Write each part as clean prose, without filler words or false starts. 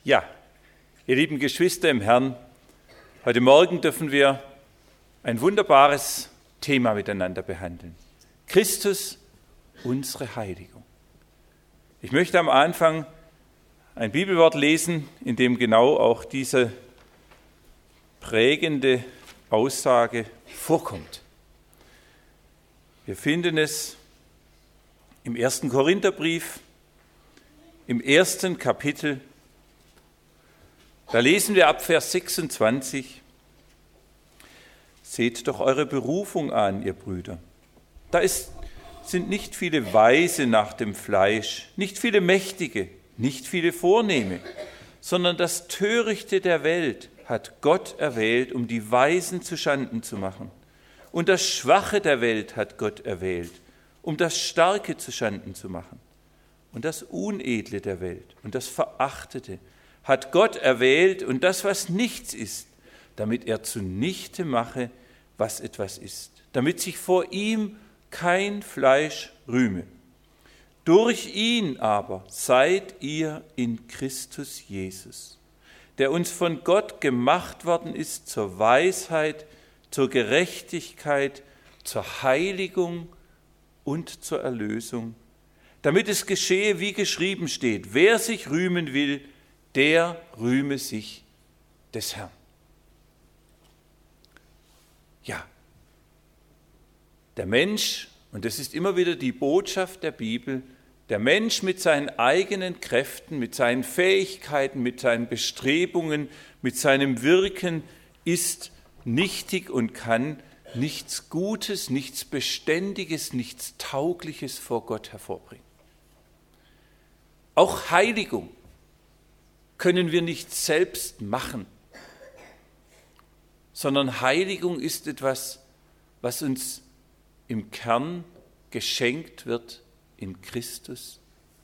Ja, ihr lieben Geschwister im Herrn, heute Morgen dürfen wir ein wunderbares Thema miteinander behandeln. Christus, unsere Heiligung. Ich möchte am Anfang ein Bibelwort lesen, in dem genau auch diese prägende Aussage vorkommt. Wir finden es im 1. Korintherbrief, im 1. Kapitel. Da lesen wir ab Vers 26. Seht doch eure Berufung an, ihr Brüder. Da sind nicht viele Weise nach dem Fleisch, nicht viele Mächtige, nicht viele Vornehme, sondern das Törichte der Welt hat Gott erwählt, um die Weisen zuschanden zu machen. Und das Schwache der Welt hat Gott erwählt, um das Starke zuschanden zu machen. Und das Unedle der Welt und das Verachtete hat Gott erwählt und das, was nichts ist, damit er zunichte mache, was etwas ist, damit sich vor ihm kein Fleisch rühme. Durch ihn aber seid ihr in Christus Jesus, der uns von Gott gemacht worden ist zur Weisheit, zur Gerechtigkeit, zur Heiligung und zur Erlösung, damit es geschehe, wie geschrieben steht, wer sich rühmen will, der rühme sich des Herrn. Ja, der Mensch, und das ist immer wieder die Botschaft der Bibel, der Mensch mit seinen eigenen Kräften, mit seinen Fähigkeiten, mit seinen Bestrebungen, mit seinem Wirken ist nichtig und kann nichts Gutes, nichts Beständiges, nichts Taugliches vor Gott hervorbringen. Auch Heiligung können wir nicht selbst machen, sondern Heiligung ist etwas, was uns im Kern geschenkt wird in Christus.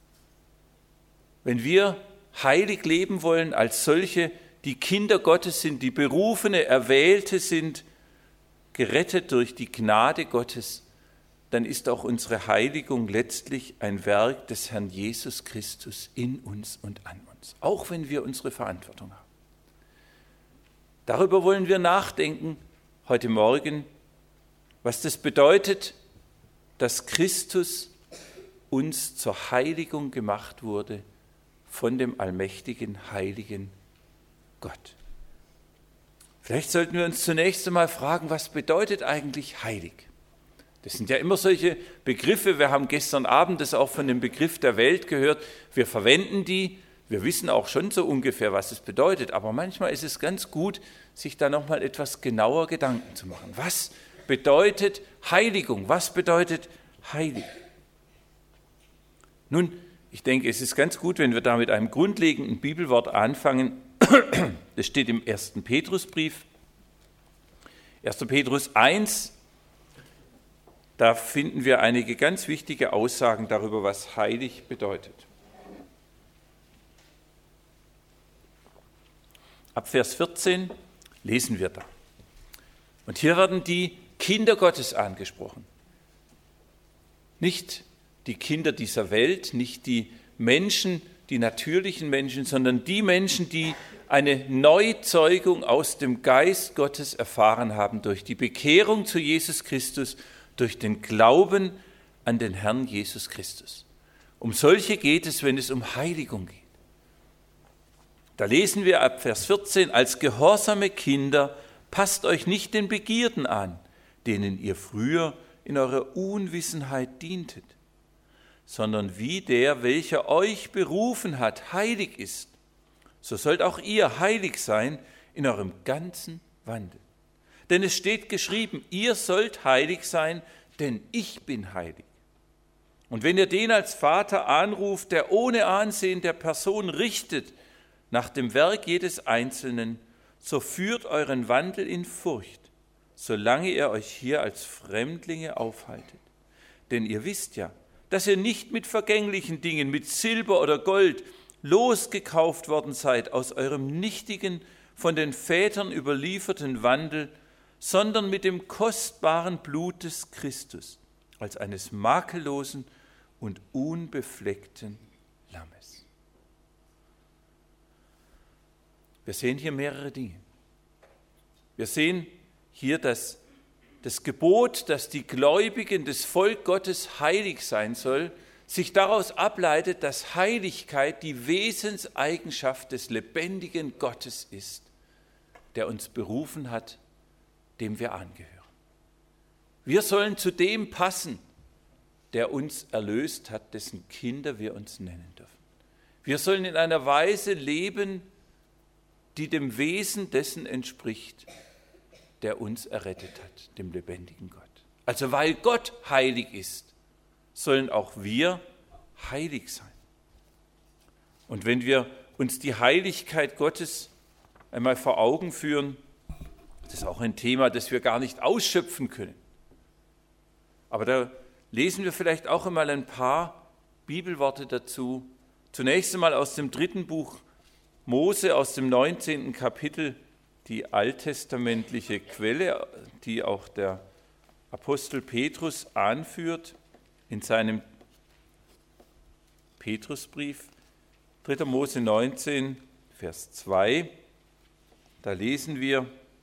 Wenn wir heilig leben wollen als solche, die Kinder Gottes sind, die berufene, Erwählte sind, gerettet durch die Gnade Gottes, dann ist auch unsere Heiligung letztlich ein Werk des Herrn Jesus Christus in uns und an uns, auch wenn wir unsere Verantwortung haben. Darüber wollen wir nachdenken heute Morgen, was das bedeutet, dass Christus uns zur Heiligung gemacht wurde von dem allmächtigen, heiligen Gott. Vielleicht sollten wir uns zunächst einmal fragen, was bedeutet eigentlich heilig? Das sind ja immer solche Begriffe. Wir haben gestern Abend das auch von dem Begriff der Welt gehört. Wir verwenden die. Wir wissen auch schon so ungefähr, was es bedeutet. Aber manchmal ist es ganz gut, sich da nochmal etwas genauer Gedanken zu machen. Was bedeutet Heiligung? Was bedeutet heilig? Nun, ich denke, es ist ganz gut, wenn wir da mit einem grundlegenden Bibelwort anfangen. Das steht im 1. Petrusbrief. 1. Petrus 1. Da finden wir einige ganz wichtige Aussagen darüber, was heilig bedeutet. Ab Vers 14 lesen wir da. Und hier werden die Kinder Gottes angesprochen. Nicht die Kinder dieser Welt, nicht die Menschen, die natürlichen Menschen, sondern die Menschen, die eine Neuzeugung aus dem Geist Gottes erfahren haben durch die Bekehrung zu Jesus Christus, durch den Glauben an den Herrn Jesus Christus. Um solche geht es, wenn es um Heiligung geht. Da lesen wir ab Vers 14, als gehorsame Kinder, passt euch nicht den Begierden an, denen ihr früher in eurer Unwissenheit dientet, sondern wie der, welcher euch berufen hat, heilig ist, so sollt auch ihr heilig sein in eurem ganzen Wandel. Denn es steht geschrieben, ihr sollt heilig sein, denn ich bin heilig. Und wenn ihr den als Vater anruft, der ohne Ansehen der Person richtet, nach dem Werk jedes Einzelnen, so führt euren Wandel in Furcht, solange ihr euch hier als Fremdlinge aufhaltet. Denn ihr wisst ja, dass ihr nicht mit vergänglichen Dingen, mit Silber oder Gold, losgekauft worden seid aus eurem nichtigen, von den Vätern überlieferten Wandel, sondern mit dem kostbaren Blut des Christus, als eines makellosen und unbefleckten Lammes. Wir sehen hier mehrere Dinge. Wir sehen hier das Gebot, dass die Gläubigen, das Volk Gottes heilig sein soll, sich daraus ableitet, dass Heiligkeit die Wesenseigenschaft des lebendigen Gottes ist, der uns berufen hat, dem wir angehören. Wir sollen zu dem passen, der uns erlöst hat, dessen Kinder wir uns nennen dürfen. Wir sollen in einer Weise leben, die dem Wesen dessen entspricht, der uns errettet hat, dem lebendigen Gott. Also weil Gott heilig ist, sollen auch wir heilig sein. Und wenn wir uns die Heiligkeit Gottes einmal vor Augen führen, das ist auch ein Thema, das wir gar nicht ausschöpfen können. Aber da lesen wir vielleicht auch einmal ein paar Bibelworte dazu. Zunächst einmal aus dem 3. Buch Mose, aus dem 19. Kapitel, die alttestamentliche Quelle, die auch der Apostel Petrus anführt in seinem Petrusbrief, 3. Mose 19, Vers 2. Da lesen wir: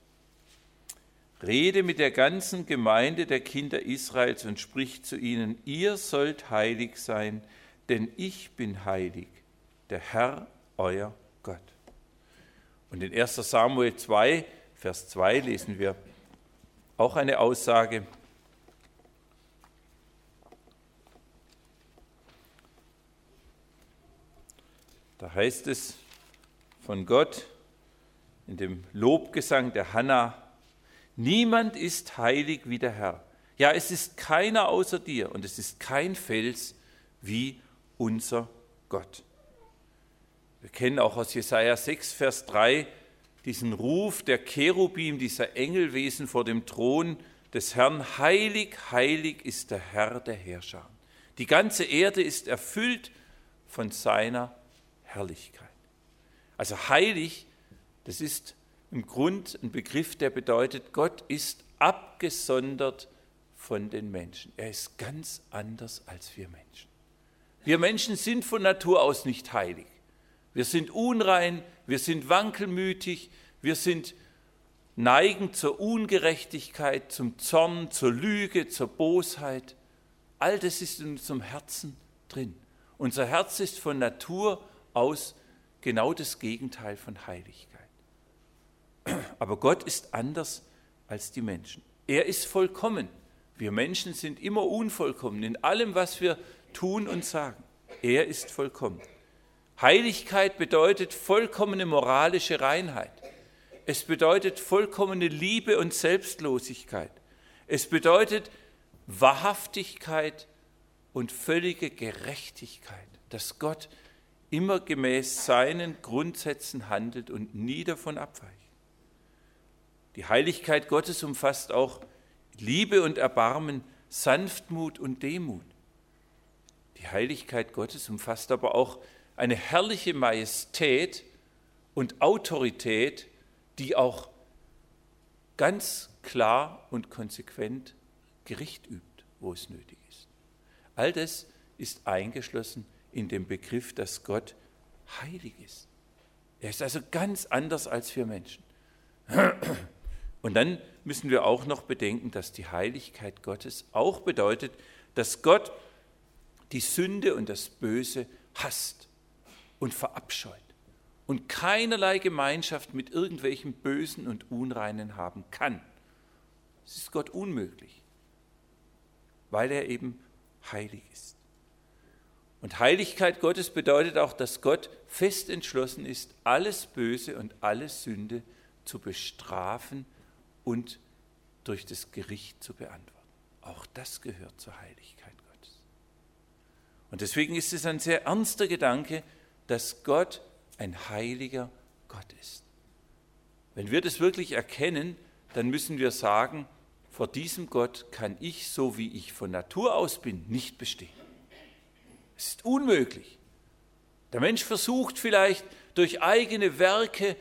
Rede mit der ganzen Gemeinde der Kinder Israels und sprich zu ihnen: Ihr sollt heilig sein, denn ich bin heilig, der Herr, euer Gott. Und in 1. Samuel 2, Vers 2 lesen wir auch eine Aussage: Da heißt es von Gott in dem Lobgesang der Hannah: Niemand ist heilig wie der Herr. Ja, es ist keiner außer dir und es ist kein Fels wie unser Gott. Wir kennen auch aus Jesaja 6, Vers 3 diesen Ruf der Cherubim, dieser Engelwesen vor dem Thron des Herrn: Heilig, heilig ist der Herr der Heerscharen. Die ganze Erde ist erfüllt von seiner Herrlichkeit. Also heilig, das ist im Grund ein Begriff, der bedeutet, Gott ist abgesondert von den Menschen. Er ist ganz anders als wir Menschen. Wir Menschen sind von Natur aus nicht heilig. Wir sind unrein, wir sind wankelmütig, wir sind neigend zur Ungerechtigkeit, zum Zorn, zur Lüge, zur Bosheit. All das ist in unserem Herzen drin. Unser Herz ist von Natur aus genau das Gegenteil von Heiligkeit. Aber Gott ist anders als die Menschen. Er ist vollkommen. Wir Menschen sind immer unvollkommen in allem, was wir tun und sagen. Er ist vollkommen. Heiligkeit bedeutet vollkommene moralische Reinheit. Es bedeutet vollkommene Liebe und Selbstlosigkeit. Es bedeutet Wahrhaftigkeit und völlige Gerechtigkeit, dass Gott immer gemäß seinen Grundsätzen handelt und nie davon abweicht. Die Heiligkeit Gottes umfasst auch Liebe und Erbarmen, Sanftmut und Demut. Die Heiligkeit Gottes umfasst aber auch eine herrliche Majestät und Autorität, die auch ganz klar und konsequent Gericht übt, wo es nötig ist. All das ist eingeschlossen in dem Begriff, dass Gott heilig ist. Er ist also ganz anders als wir Menschen. Und dann müssen wir auch noch bedenken, dass die Heiligkeit Gottes auch bedeutet, dass Gott die Sünde und das Böse hasst und verabscheut und keinerlei Gemeinschaft mit irgendwelchen Bösen und Unreinen haben kann. Es ist Gott unmöglich, weil er eben heilig ist. Und Heiligkeit Gottes bedeutet auch, dass Gott fest entschlossen ist, alles Böse und alle Sünde zu bestrafen und durch das Gericht zu beantworten. Auch das gehört zur Heiligkeit Gottes. Und deswegen ist es ein sehr ernster Gedanke, dass Gott ein heiliger Gott ist. Wenn wir das wirklich erkennen, dann müssen wir sagen, vor diesem Gott kann ich, so wie ich von Natur aus bin, nicht bestehen. Es ist unmöglich. Der Mensch versucht vielleicht durch eigene Werke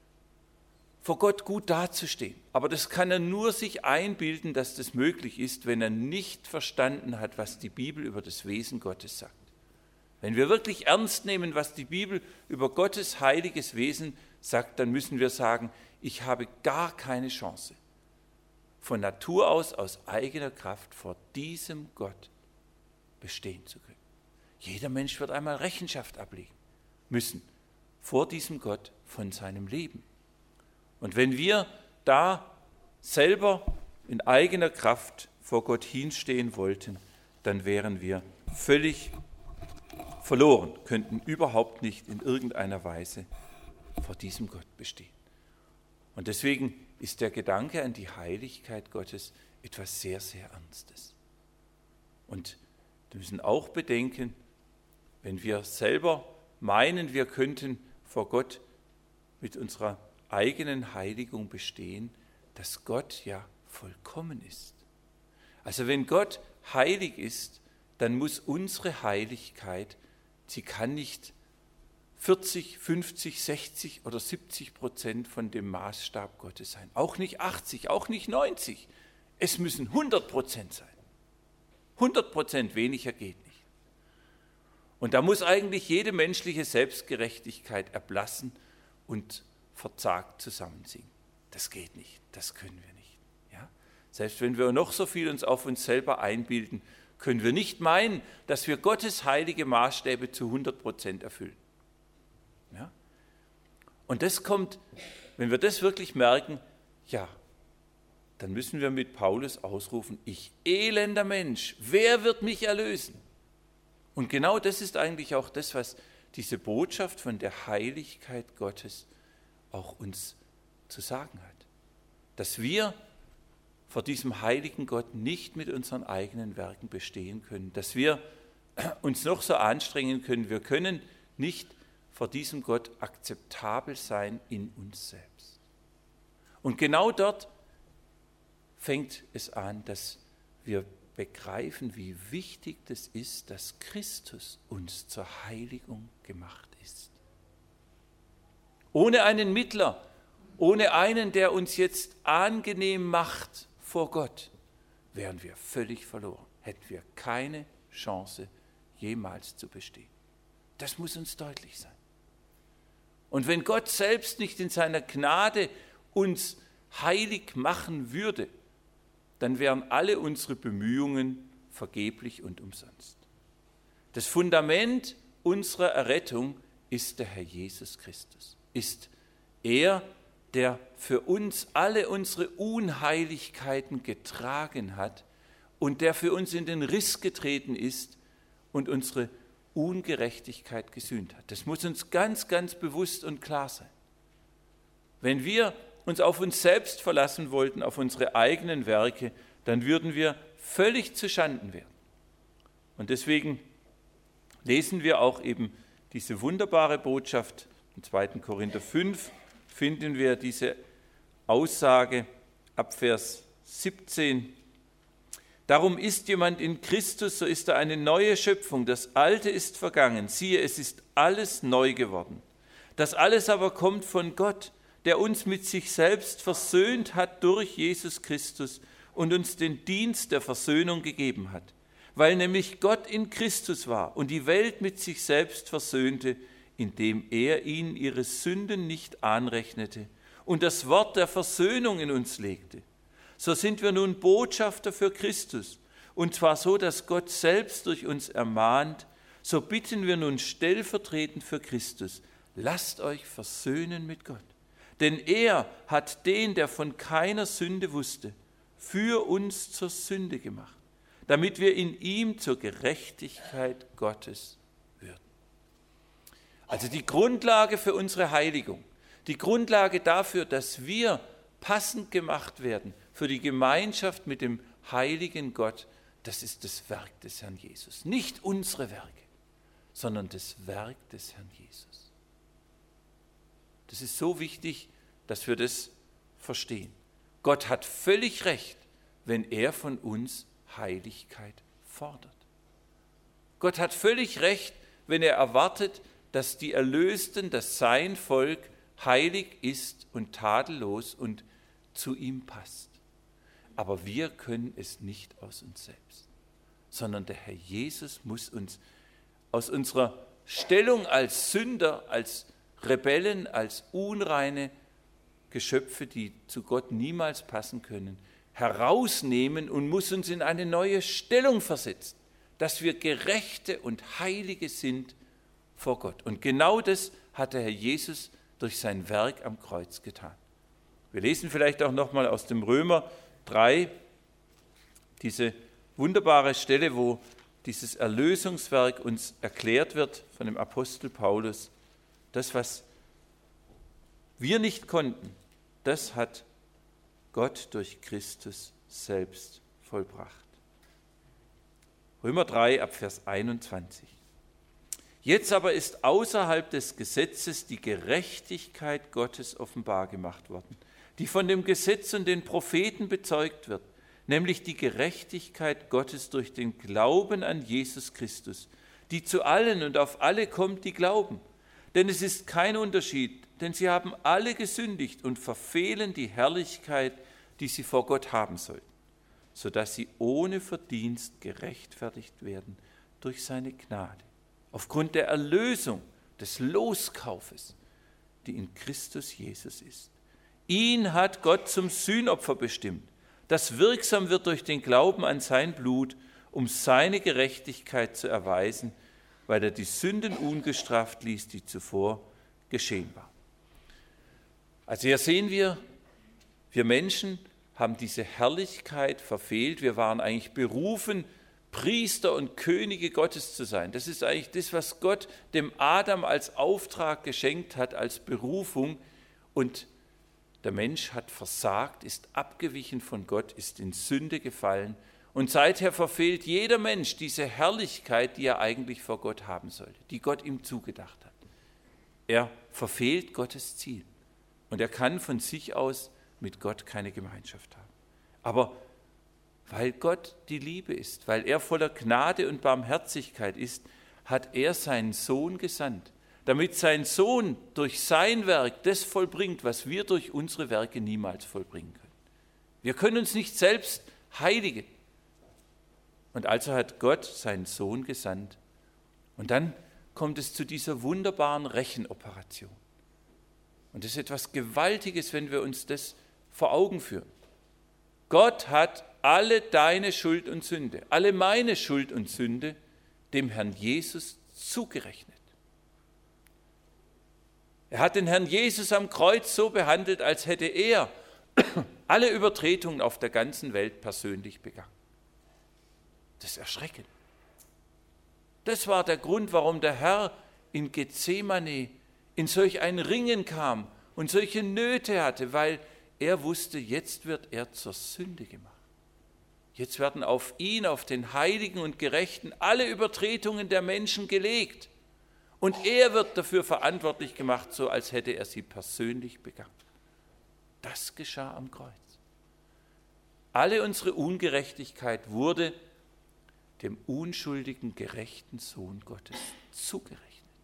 vor Gott gut dazustehen. Aber das kann er nur sich einbilden, dass das möglich ist, wenn er nicht verstanden hat, was die Bibel über das Wesen Gottes sagt. Wenn wir wirklich ernst nehmen, was die Bibel über Gottes heiliges Wesen sagt, dann müssen wir sagen, ich habe gar keine Chance, von Natur aus eigener Kraft vor diesem Gott bestehen zu können. Jeder Mensch wird einmal Rechenschaft ablegen müssen vor diesem Gott von seinem Leben. Und wenn wir da selber in eigener Kraft vor Gott hinstehen wollten, dann wären wir völlig verloren, könnten überhaupt nicht in irgendeiner Weise vor diesem Gott bestehen. Und deswegen ist der Gedanke an die Heiligkeit Gottes etwas sehr, sehr Ernstes. Und wir müssen auch bedenken, wenn wir selber meinen, wir könnten vor Gott mit unserer eigenen Heiligung bestehen, dass Gott ja vollkommen ist. Also wenn Gott heilig ist, dann muss unsere Heiligkeit, sie kann nicht 40, 50, 60 oder 70% von dem Maßstab Gottes sein. Auch nicht 80, auch nicht 90. Es müssen 100% sein. 100%, weniger geht nicht. Und da muss eigentlich jede menschliche Selbstgerechtigkeit erblassen und verzagt zusammensinken. Das geht nicht, das können wir nicht. Ja? Selbst wenn wir noch so viel uns auf uns selber einbilden, können wir nicht meinen, dass wir Gottes heilige Maßstäbe zu 100% erfüllen. Ja? Und das kommt, wenn wir das wirklich merken, ja, dann müssen wir mit Paulus ausrufen, ich elender Mensch, wer wird mich erlösen? Und genau das ist eigentlich auch das, was diese Botschaft von der Heiligkeit Gottes auch uns zu sagen hat. Dass wir vor diesem heiligen Gott nicht mit unseren eigenen Werken bestehen können, dass wir uns noch so anstrengen können, wir können nicht vor diesem Gott akzeptabel sein in uns selbst. Und genau dort fängt es an, dass wir begreifen, wie wichtig es ist, dass Christus uns zur Heiligung gemacht ist. Ohne einen Mittler, ohne einen, der uns jetzt angenehm macht vor Gott, wären wir völlig verloren, hätten wir keine Chance, jemals zu bestehen. Das muss uns deutlich sein. Und wenn Gott selbst nicht in seiner Gnade uns heilig machen würde, dann wären alle unsere Bemühungen vergeblich und umsonst. Das Fundament unserer Errettung ist der Herr Jesus Christus. Ist er, der für uns alle unsere Unheiligkeiten getragen hat und der für uns in den Riss getreten ist und unsere Ungerechtigkeit gesühnt hat. Das muss uns ganz, ganz bewusst und klar sein. Wenn wir uns auf uns selbst verlassen wollten, auf unsere eigenen Werke, dann würden wir völlig zuschanden werden. Und deswegen lesen wir auch eben diese wunderbare Botschaft. In 2. Korinther 5 finden wir diese Aussage ab Vers 17. Darum ist jemand in Christus, so ist er eine neue Schöpfung. Das Alte ist vergangen. Siehe, es ist alles neu geworden. Das alles aber kommt von Gott, der uns mit sich selbst versöhnt hat durch Jesus Christus und uns den Dienst der Versöhnung gegeben hat, weil nämlich Gott in Christus war und die Welt mit sich selbst versöhnte, indem er ihnen ihre Sünden nicht anrechnete und das Wort der Versöhnung in uns legte. So sind wir nun Botschafter für Christus, und zwar so, dass Gott selbst durch uns ermahnt, so bitten wir nun stellvertretend für Christus, lasst euch versöhnen mit Gott. Denn er hat den, der von keiner Sünde wusste, für uns zur Sünde gemacht, damit wir in ihm zur Gerechtigkeit Gottes würden. Also die Grundlage für unsere Heiligung, die Grundlage dafür, dass wir passend gemacht werden für die Gemeinschaft mit dem heiligen Gott, das ist das Werk des Herrn Jesus. Nicht unsere Werke, sondern das Werk des Herrn Jesus. Das ist so wichtig, dass wir das verstehen. Gott hat völlig recht, wenn er von uns Heiligkeit fordert. Gott hat völlig recht, wenn er erwartet, dass die Erlösten, dass sein Volk heilig ist und tadellos und zu ihm passt. Aber wir können es nicht aus uns selbst, sondern der Herr Jesus muss uns aus unserer Stellung als Sünder, als Rebellen, als unreine Geschöpfe, die zu Gott niemals passen können, herausnehmen und muss uns in eine neue Stellung versetzen, dass wir Gerechte und Heilige sind vor Gott. Und genau das hat der Herr Jesus durch sein Werk am Kreuz getan. Wir lesen vielleicht auch nochmal aus dem Römer 3, diese wunderbare Stelle, wo dieses Erlösungswerk uns erklärt wird von dem Apostel Paulus. Das, was wir nicht konnten, das hat Gott durch Christus selbst vollbracht. Römer 3 ab Vers 21. Jetzt aber ist außerhalb des Gesetzes die Gerechtigkeit Gottes offenbar gemacht worden, die von dem Gesetz und den Propheten bezeugt wird, nämlich die Gerechtigkeit Gottes durch den Glauben an Jesus Christus, die zu allen und auf alle kommt, die glauben. Denn es ist kein Unterschied, denn sie haben alle gesündigt und verfehlen die Herrlichkeit, die sie vor Gott haben sollten, sodass sie ohne Verdienst gerechtfertigt werden durch seine Gnade, aufgrund der Erlösung, des Loskaufes, die in Christus Jesus ist. Ihn hat Gott zum Sühnopfer bestimmt, das wirksam wird durch den Glauben an sein Blut, um seine Gerechtigkeit zu erweisen, weil er die Sünden ungestraft ließ, die zuvor geschehen waren. Also hier sehen wir Menschen haben diese Herrlichkeit verfehlt. Wir waren eigentlich berufen, Priester und Könige Gottes zu sein. Das ist eigentlich das, was Gott dem Adam als Auftrag geschenkt hat, als Berufung. Und der Mensch hat versagt, ist abgewichen von Gott, ist in Sünde gefallen. Und seither verfehlt jeder Mensch diese Herrlichkeit, die er eigentlich vor Gott haben sollte, die Gott ihm zugedacht hat. Er verfehlt Gottes Ziel. Und er kann von sich aus mit Gott keine Gemeinschaft haben. Aber weil Gott die Liebe ist, weil er voller Gnade und Barmherzigkeit ist, hat er seinen Sohn gesandt, damit sein Sohn durch sein Werk das vollbringt, was wir durch unsere Werke niemals vollbringen können. Wir können uns nicht selbst heiligen. Und also hat Gott seinen Sohn gesandt. Und dann kommt es zu dieser wunderbaren Rechenoperation. Und das ist etwas Gewaltiges, wenn wir uns das vor Augen führen. Gott hat alle deine Schuld und Sünde, alle meine Schuld und Sünde dem Herrn Jesus zugerechnet. Er hat den Herrn Jesus am Kreuz so behandelt, als hätte er alle Übertretungen auf der ganzen Welt persönlich begangen. Das ist erschreckend. Das war der Grund, warum der Herr in Gethsemane in solch ein Ringen kam und solche Nöte hatte, weil er wusste, jetzt wird er zur Sünde gemacht. Jetzt werden auf ihn, auf den Heiligen und Gerechten, alle Übertretungen der Menschen gelegt. Und er wird dafür verantwortlich gemacht, so als hätte er sie persönlich begangen. Das geschah am Kreuz. Alle unsere Ungerechtigkeit wurde dem unschuldigen, gerechten Sohn Gottes zugerechnet.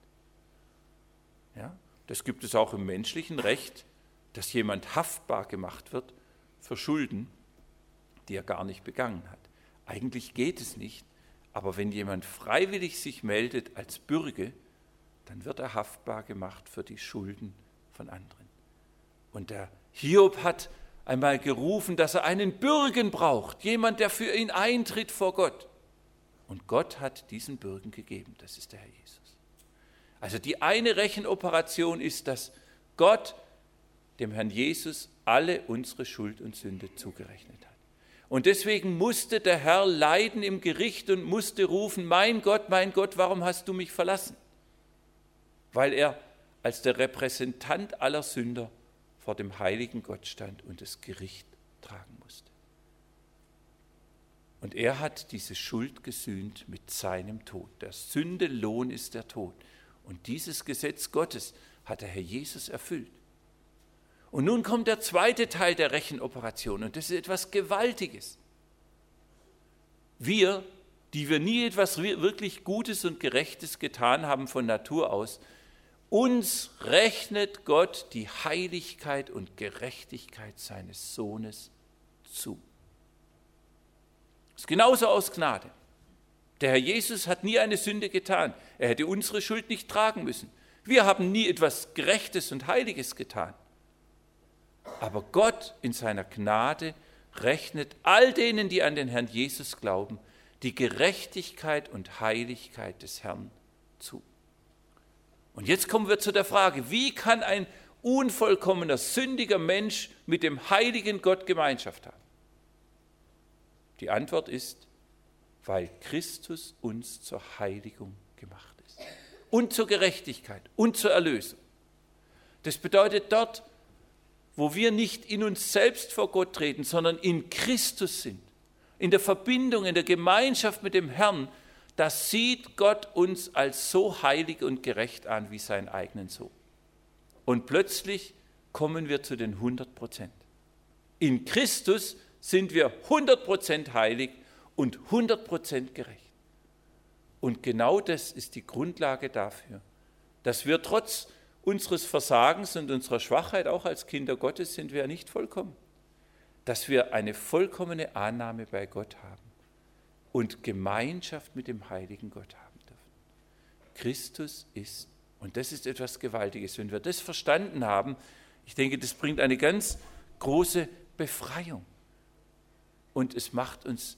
Ja, das gibt es auch im menschlichen Recht, dass jemand haftbar gemacht wird für Schulden, die er gar nicht begangen hat. Eigentlich geht es nicht, aber wenn jemand freiwillig sich meldet als Bürge, dann wird er haftbar gemacht für die Schulden von anderen. Und der Hiob hat einmal gerufen, dass er einen Bürgen braucht, jemand, der für ihn eintritt vor Gott. Und Gott hat diesen Bürgen gegeben, das ist der Herr Jesus. Also die eine Rechenoperation ist, dass Gott dem Herrn Jesus alle unsere Schuld und Sünde zugerechnet hat. Und deswegen musste der Herr leiden im Gericht und musste rufen, mein Gott, warum hast du mich verlassen? Weil er als der Repräsentant aller Sünder vor dem heiligen Gott stand und das Gericht tragen musste. Und er hat diese Schuld gesühnt mit seinem Tod. Der Sünde Lohn ist der Tod. Und dieses Gesetz Gottes hat der Herr Jesus erfüllt. Und nun kommt der zweite Teil der Rechenoperation und das ist etwas Gewaltiges. Wir, die wir nie etwas wirklich Gutes und Gerechtes getan haben von Natur aus, uns rechnet Gott die Heiligkeit und Gerechtigkeit seines Sohnes zu. Das ist genauso aus Gnade. Der Herr Jesus hat nie eine Sünde getan. Er hätte unsere Schuld nicht tragen müssen. Wir haben nie etwas Gerechtes und Heiliges getan. Aber Gott in seiner Gnade rechnet all denen, die an den Herrn Jesus glauben, die Gerechtigkeit und Heiligkeit des Herrn zu. Und jetzt kommen wir zu der Frage, wie kann ein unvollkommener, sündiger Mensch mit dem heiligen Gott Gemeinschaft haben? Die Antwort ist, weil Christus uns zur Heiligung gemacht ist und zur Gerechtigkeit und zur Erlösung. Das bedeutet, dort, wo wir nicht in uns selbst vor Gott treten, sondern in Christus sind, in der Verbindung, in der Gemeinschaft mit dem Herrn, da sieht Gott uns als so heilig und gerecht an wie seinen eigenen Sohn. Und plötzlich kommen wir zu den 100%. In Christus sind wir 100% heilig und 100% gerecht. Und genau das ist die Grundlage dafür, dass wir trotz unseres Versagens und unserer Schwachheit, auch als Kinder Gottes, sind wir ja nicht vollkommen, dass wir eine vollkommene Annahme bei Gott haben und Gemeinschaft mit dem heiligen Gott haben dürfen. Christus ist, und das ist etwas Gewaltiges, wenn wir das verstanden haben, ich denke, das bringt eine ganz große Befreiung. Und es macht uns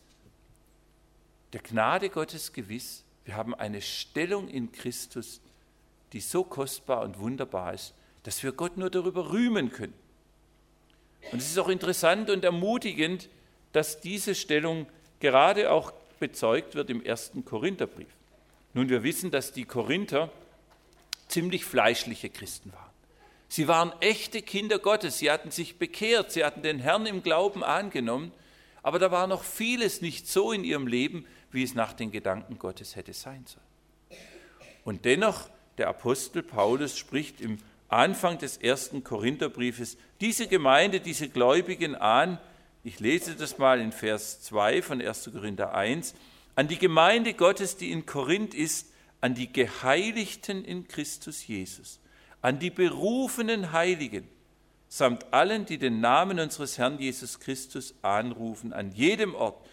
der Gnade Gottes gewiss, wir haben eine Stellung in Christus, die so kostbar und wunderbar ist, dass wir Gott nur darüber rühmen können. Und es ist auch interessant und ermutigend, dass diese Stellung gerade auch bezeugt wird im 1. Korintherbrief. Nun, wir wissen, dass die Korinther ziemlich fleischliche Christen waren. Sie waren echte Kinder Gottes, sie hatten sich bekehrt, sie hatten den Herrn im Glauben angenommen, aber da war noch vieles nicht so in ihrem Leben, wie es nach den Gedanken Gottes hätte sein sollen. Und dennoch, der Apostel Paulus spricht im Anfang des 1. Korintherbriefes diese Gemeinde, diese Gläubigen an, ich lese das mal in Vers 2 von 1. Korinther 1, an die Gemeinde Gottes, die in Korinth ist, an die Geheiligten in Christus Jesus, an die berufenen Heiligen, samt allen, die den Namen unseres Herrn Jesus Christus anrufen, an jedem Ort.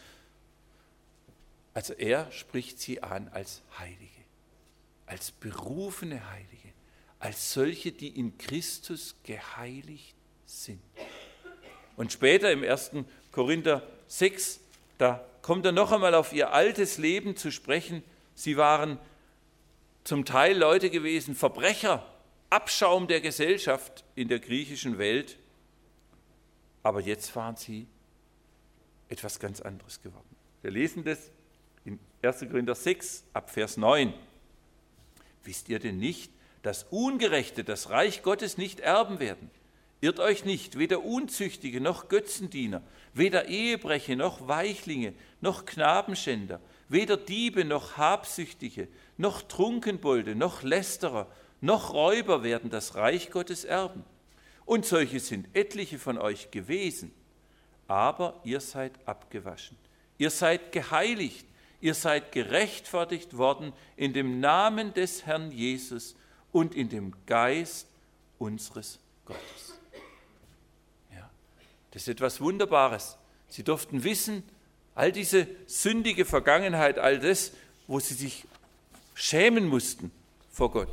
Also er spricht sie an als Heilige, als berufene Heilige, als solche, die in Christus geheiligt sind. Und später im 1. Korinther 6, da kommt er noch einmal auf ihr altes Leben zu sprechen. Sie waren zum Teil Leute gewesen, Verbrecher, Abschaum der Gesellschaft in der griechischen Welt. Aber jetzt waren sie etwas ganz anderes geworden. Wir lesen das in 1. Korinther 6 ab Vers 9. Wisst ihr denn nicht, dass Ungerechte das Reich Gottes nicht erben werden? Irrt euch nicht, weder Unzüchtige noch Götzendiener, weder Ehebrecher noch Weichlinge, noch Knabenschänder, weder Diebe noch Habsüchtige, noch Trunkenbolde, noch Lästerer, noch Räuber werden das Reich Gottes erben. Und solche sind etliche von euch gewesen. Aber ihr seid abgewaschen, ihr seid geheiligt, ihr seid gerechtfertigt worden in dem Namen des Herrn Jesus und in dem Geist unseres Gottes. Ja, das ist etwas Wunderbares. Sie durften wissen, all diese sündige Vergangenheit, all das, wo sie sich schämen mussten vor Gott.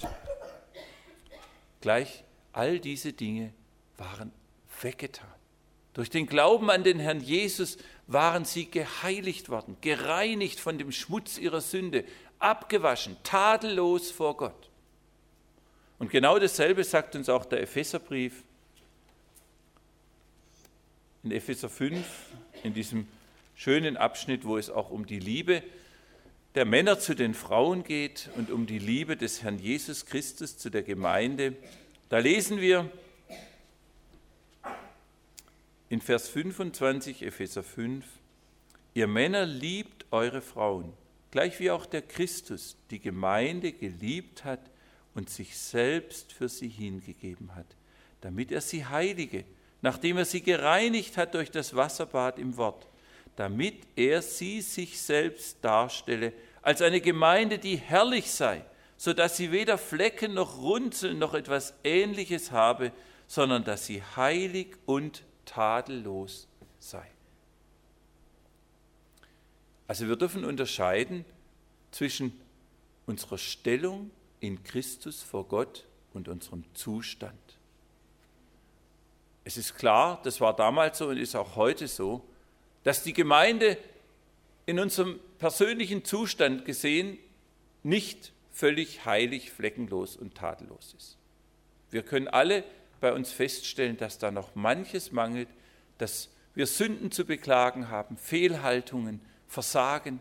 Gleich all diese Dinge waren weggetan. Durch den Glauben an den Herrn Jesus waren sie geheiligt worden, gereinigt von dem Schmutz ihrer Sünde, abgewaschen, tadellos vor Gott. Und genau dasselbe sagt uns auch der Epheserbrief. In Epheser 5, in diesem schönen Abschnitt, wo es auch um die Liebe der Männer zu den Frauen geht und um die Liebe des Herrn Jesus Christus zu der Gemeinde. Da lesen wir in Vers 25, Epheser 5, ihr Männer liebt eure Frauen, gleich wie auch der Christus die Gemeinde geliebt hat und sich selbst für sie hingegeben hat, damit er sie heilige, nachdem er sie gereinigt hat durch das Wasserbad im Wort, damit er sie sich selbst darstelle als eine Gemeinde, die herrlich sei, sodass sie weder Flecken noch Runzeln noch etwas Ähnliches habe, sondern dass sie heilig und tadellos sei. Also wir dürfen unterscheiden zwischen unserer Stellung in Christus vor Gott und unserem Zustand. Es ist klar, das war damals so und ist auch heute so, dass die Gemeinde in unserem persönlichen Zustand gesehen nicht völlig heilig, fleckenlos und tadellos ist. Wir können alle bei uns feststellen, dass da noch manches mangelt, dass wir Sünden zu beklagen haben, Fehlhaltungen, Versagen.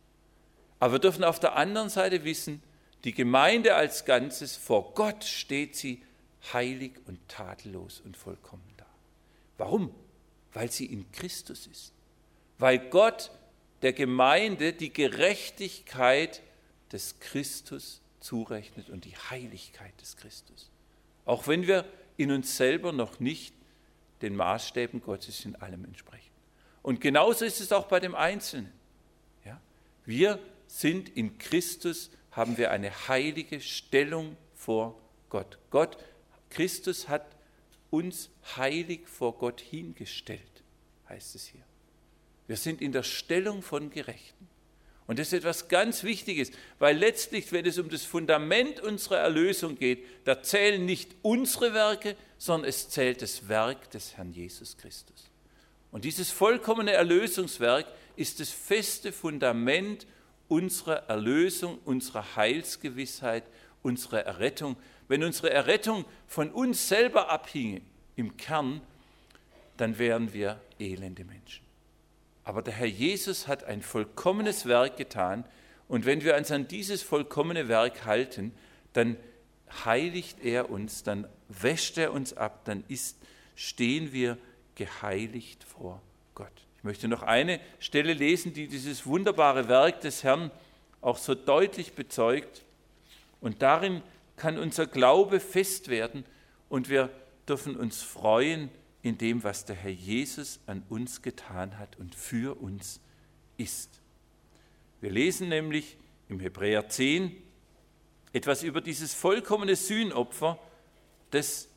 Aber wir dürfen auf der anderen Seite wissen, die Gemeinde als Ganzes, vor Gott steht sie heilig und tadellos und vollkommen da. Warum? Weil sie in Christus ist. Weil Gott der Gemeinde die Gerechtigkeit des Christus zurechnet und die Heiligkeit des Christus. Auch wenn wir in uns selber noch nicht den Maßstäben Gottes in allem entsprechen. Und genauso ist es auch bei dem Einzelnen. Ja? Wir sind in Christus, haben wir eine heilige Stellung vor Gott. Christus hat uns heilig vor Gott hingestellt, heißt es hier. Wir sind in der Stellung von Gerechten. Und das ist etwas ganz Wichtiges, weil letztlich, wenn es um das Fundament unserer Erlösung geht, da zählen nicht unsere Werke, sondern es zählt das Werk des Herrn Jesus Christus. Und dieses vollkommene Erlösungswerk ist das feste Fundament unserer Erlösung, unserer Heilsgewissheit, unserer Errettung. Wenn unsere Errettung von uns selber abhinge, im Kern, dann wären wir elende Menschen. Aber der Herr Jesus hat ein vollkommenes Werk getan und wenn wir uns an dieses vollkommene Werk halten, dann heiligt er uns, dann wäscht er uns ab, dann stehen wir geheiligt vor Gott. Ich möchte noch eine Stelle lesen, die dieses wunderbare Werk des Herrn auch so deutlich bezeugt. Und darin kann unser Glaube fest werden und wir dürfen uns freuen in dem, was der Herr Jesus an uns getan hat und für uns ist. Wir lesen nämlich im Hebräer 10 etwas über dieses vollkommene Sühnopfer, das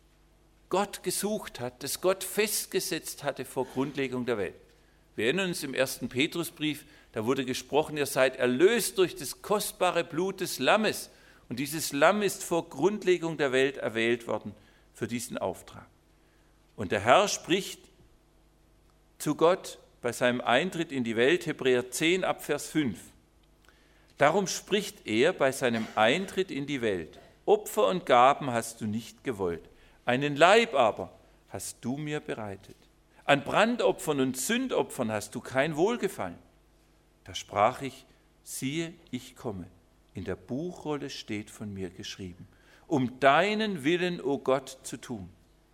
Gott gesucht hat, das Gott festgesetzt hatte vor Grundlegung der Welt. Wir erinnern uns im 1. Petrusbrief, da wurde gesprochen, ihr seid erlöst durch das kostbare Blut des Lammes. Und dieses Lamm ist vor Grundlegung der Welt erwählt worden für diesen Auftrag. Und der Herr spricht zu Gott bei seinem Eintritt in die Welt, Hebräer 10 ab Vers 5. Darum spricht er bei seinem Eintritt in die Welt: Opfer und Gaben hast du nicht gewollt, einen Leib aber hast du mir bereitet. An Brandopfern und Sündopfern hast du kein Wohlgefallen. Da sprach ich: Siehe, ich komme. In der Buchrolle steht von mir geschrieben, um deinen Willen, o Gott, zu tun.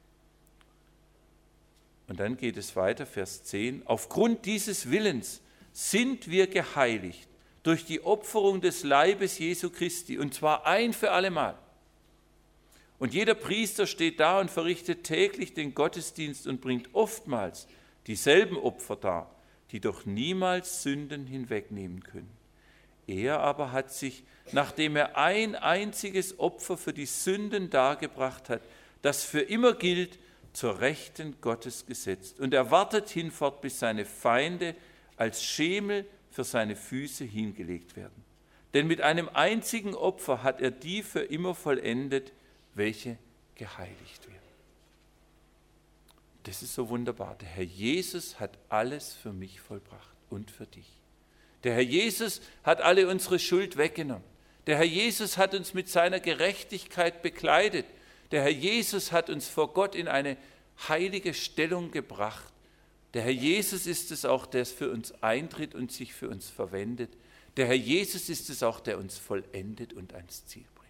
Und dann geht es weiter, Vers 10. Aufgrund dieses Willens sind wir geheiligt durch die Opferung des Leibes Jesu Christi, und zwar ein für allemal. Und jeder Priester steht da und verrichtet täglich den Gottesdienst und bringt oftmals dieselben Opfer dar, die doch niemals Sünden hinwegnehmen können. Er aber hat sich, nachdem er ein einziges Opfer für die Sünden dargebracht hat, das für immer gilt, zur Rechten Gottes gesetzt und er wartet hinfort, bis seine Feinde als Schemel für seine Füße hingelegt werden. Denn mit einem einzigen Opfer hat er die für immer vollendet, welche geheiligt werden. Das ist so wunderbar. Der Herr Jesus hat alles für mich vollbracht und für dich. Der Herr Jesus hat alle unsere Schuld weggenommen. Der Herr Jesus hat uns mit seiner Gerechtigkeit bekleidet. Der Herr Jesus hat uns vor Gott in eine heilige Stellung gebracht. Der Herr Jesus ist es auch, der es für uns eintritt und sich für uns verwendet. Der Herr Jesus ist es auch, der uns vollendet und ans Ziel bringt.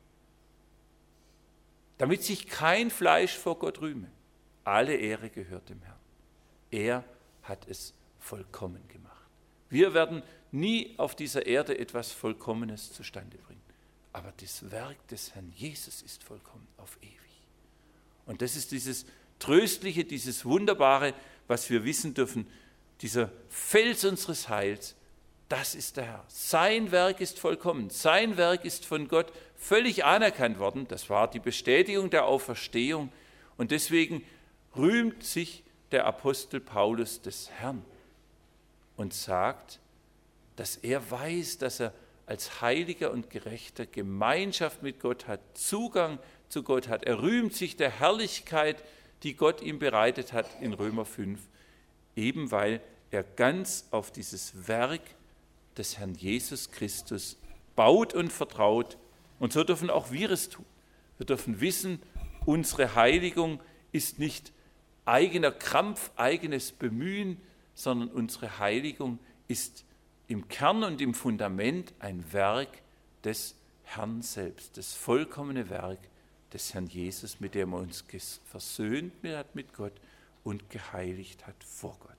Damit sich kein Fleisch vor Gott rühme. Alle Ehre gehört dem Herrn. Er hat es vollkommen gemacht. Wir werden nie auf dieser Erde etwas Vollkommenes zustande bringen. Aber das Werk des Herrn Jesus ist vollkommen auf ewig. Und das ist dieses Tröstliche, dieses Wunderbare, was wir wissen dürfen. Dieser Fels unseres Heils, das ist der Herr. Sein Werk ist vollkommen. Sein Werk ist von Gott völlig anerkannt worden. Das war die Bestätigung der Auferstehung. Und deswegen rühmt sich der Apostel Paulus des Herrn und sagt, dass er weiß, dass er als Heiliger und Gerechter Gemeinschaft mit Gott hat, Zugang zu Gott hat. Er rühmt sich der Herrlichkeit, die Gott ihm bereitet hat in Römer 5, eben weil er ganz auf dieses Werk des Herrn Jesus Christus baut und vertraut. Und so dürfen auch wir es tun. Wir dürfen wissen, unsere Heiligung ist nicht eigener Krampf, eigenes Bemühen, sondern unsere Heiligung ist im Kern und im Fundament ein Werk des Herrn selbst, das vollkommene Werk des Herrn Jesus, mit dem er uns versöhnt hat mit Gott und geheiligt hat vor Gott.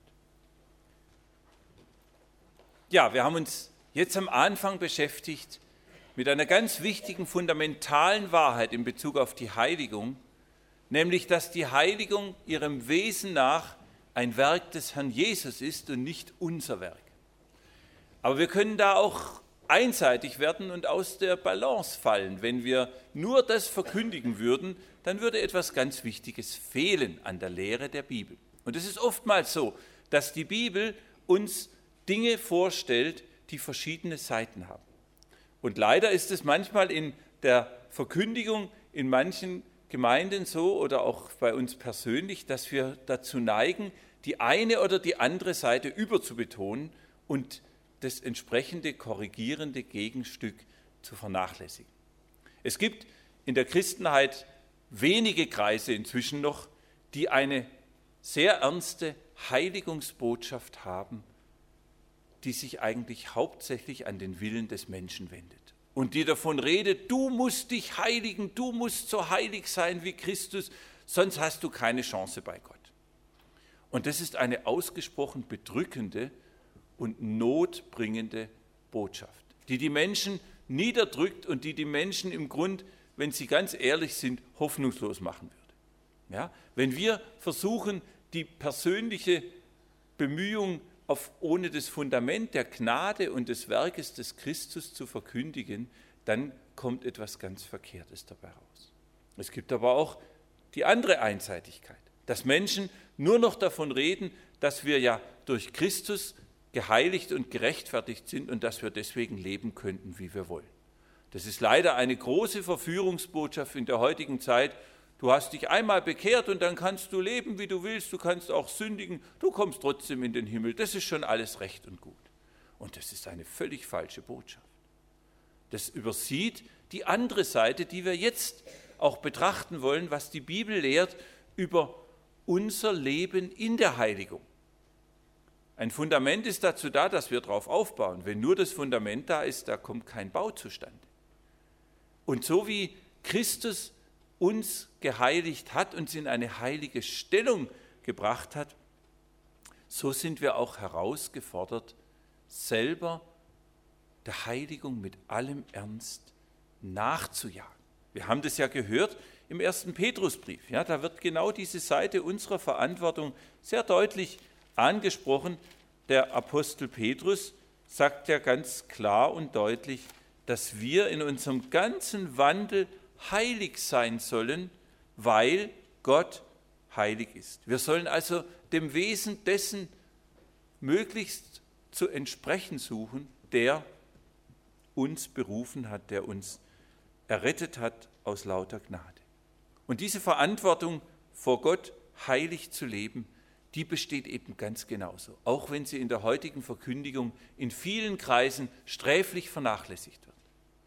Ja, wir haben uns jetzt am Anfang beschäftigt mit einer ganz wichtigen, fundamentalen Wahrheit in Bezug auf die Heiligung, nämlich, dass die Heiligung ihrem Wesen nach ein Werk des Herrn Jesus ist und nicht unser Werk. Aber wir können da auch einseitig werden und aus der Balance fallen. Wenn wir nur das verkündigen würden, dann würde etwas ganz Wichtiges fehlen an der Lehre der Bibel. Und es ist oftmals so, dass die Bibel uns Dinge vorstellt, die verschiedene Seiten haben. Und leider ist es manchmal in der Verkündigung in manchen Gemeinden so oder auch bei uns persönlich, dass wir dazu neigen, die eine oder die andere Seite überzubetonen und das entsprechende korrigierende Gegenstück zu vernachlässigen. Es gibt in der Christenheit wenige Kreise inzwischen noch, die eine sehr ernste Heiligungsbotschaft haben, die sich eigentlich hauptsächlich an den Willen des Menschen wendet und die davon redet, du musst dich heiligen, du musst so heilig sein wie Christus, sonst hast du keine Chance bei Gott. Und das ist eine ausgesprochen bedrückende und notbringende Botschaft, die die Menschen niederdrückt und die die Menschen im Grund, wenn sie ganz ehrlich sind, hoffnungslos machen würde. Ja? Wenn wir versuchen, die persönliche Bemühung ohne das Fundament der Gnade und des Werkes des Christus zu verkündigen, dann kommt etwas ganz Verkehrtes dabei raus. Es gibt aber auch die andere Einseitigkeit, dass Menschen nur noch davon reden, dass wir ja durch Christus geheiligt und gerechtfertigt sind und dass wir deswegen leben könnten, wie wir wollen. Das ist leider eine große Verführungsbotschaft in der heutigen Zeit. Du hast dich einmal bekehrt und dann kannst du leben, wie du willst, du kannst auch sündigen, du kommst trotzdem in den Himmel. Das ist schon alles recht und gut. Und das ist eine völlig falsche Botschaft. Das übersieht die andere Seite, die wir jetzt auch betrachten wollen, was die Bibel lehrt über unser Leben in der Heiligung. Ein Fundament ist dazu da, dass wir darauf aufbauen. Wenn nur das Fundament da ist, da kommt kein Bau zustande. Und so wie Christus uns geheiligt hat, uns in eine heilige Stellung gebracht hat, so sind wir auch herausgefordert, selber der Heiligung mit allem Ernst nachzujagen. Wir haben das ja gehört im 1. Petrusbrief. Ja, da wird genau diese Seite unserer Verantwortung sehr deutlich angesprochen. Der Apostel Petrus sagt ja ganz klar und deutlich, dass wir in unserem ganzen Wandel heilig sein sollen, weil Gott heilig ist. Wir sollen also dem Wesen dessen möglichst zu entsprechen suchen, der uns berufen hat, der uns errettet hat aus lauter Gnade. Und diese Verantwortung vor Gott heilig zu leben, die besteht eben ganz genauso, auch wenn sie in der heutigen Verkündigung in vielen Kreisen sträflich vernachlässigt wird.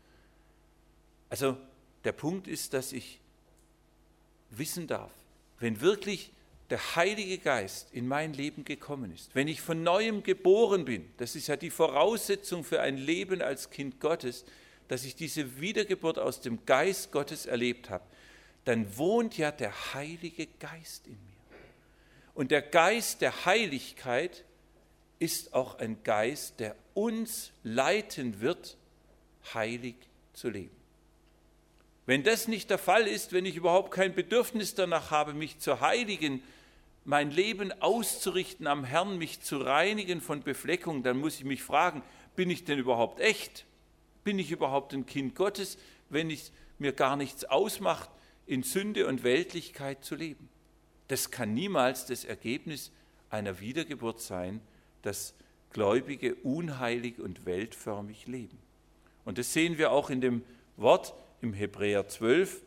Also der Punkt ist, dass ich wissen darf, wenn wirklich der Heilige Geist in mein Leben gekommen ist, wenn ich von Neuem geboren bin, das ist ja die Voraussetzung für ein Leben als Kind Gottes, dass ich diese Wiedergeburt aus dem Geist Gottes erlebt habe, dann wohnt ja der Heilige Geist in mir. Und der Geist der Heiligkeit ist auch ein Geist, der uns leiten wird, heilig zu leben. Wenn das nicht der Fall ist, wenn ich überhaupt kein Bedürfnis danach habe, mich zu heiligen, mein Leben auszurichten am Herrn, mich zu reinigen von Befleckung, dann muss ich mich fragen, bin ich denn überhaupt echt? Bin ich überhaupt ein Kind Gottes, wenn es mir gar nichts ausmacht, in Sünde und Weltlichkeit zu leben? Das kann niemals das Ergebnis einer Wiedergeburt sein, dass Gläubige unheilig und weltförmig leben. Und das sehen wir auch in dem Wort im Hebräer 12,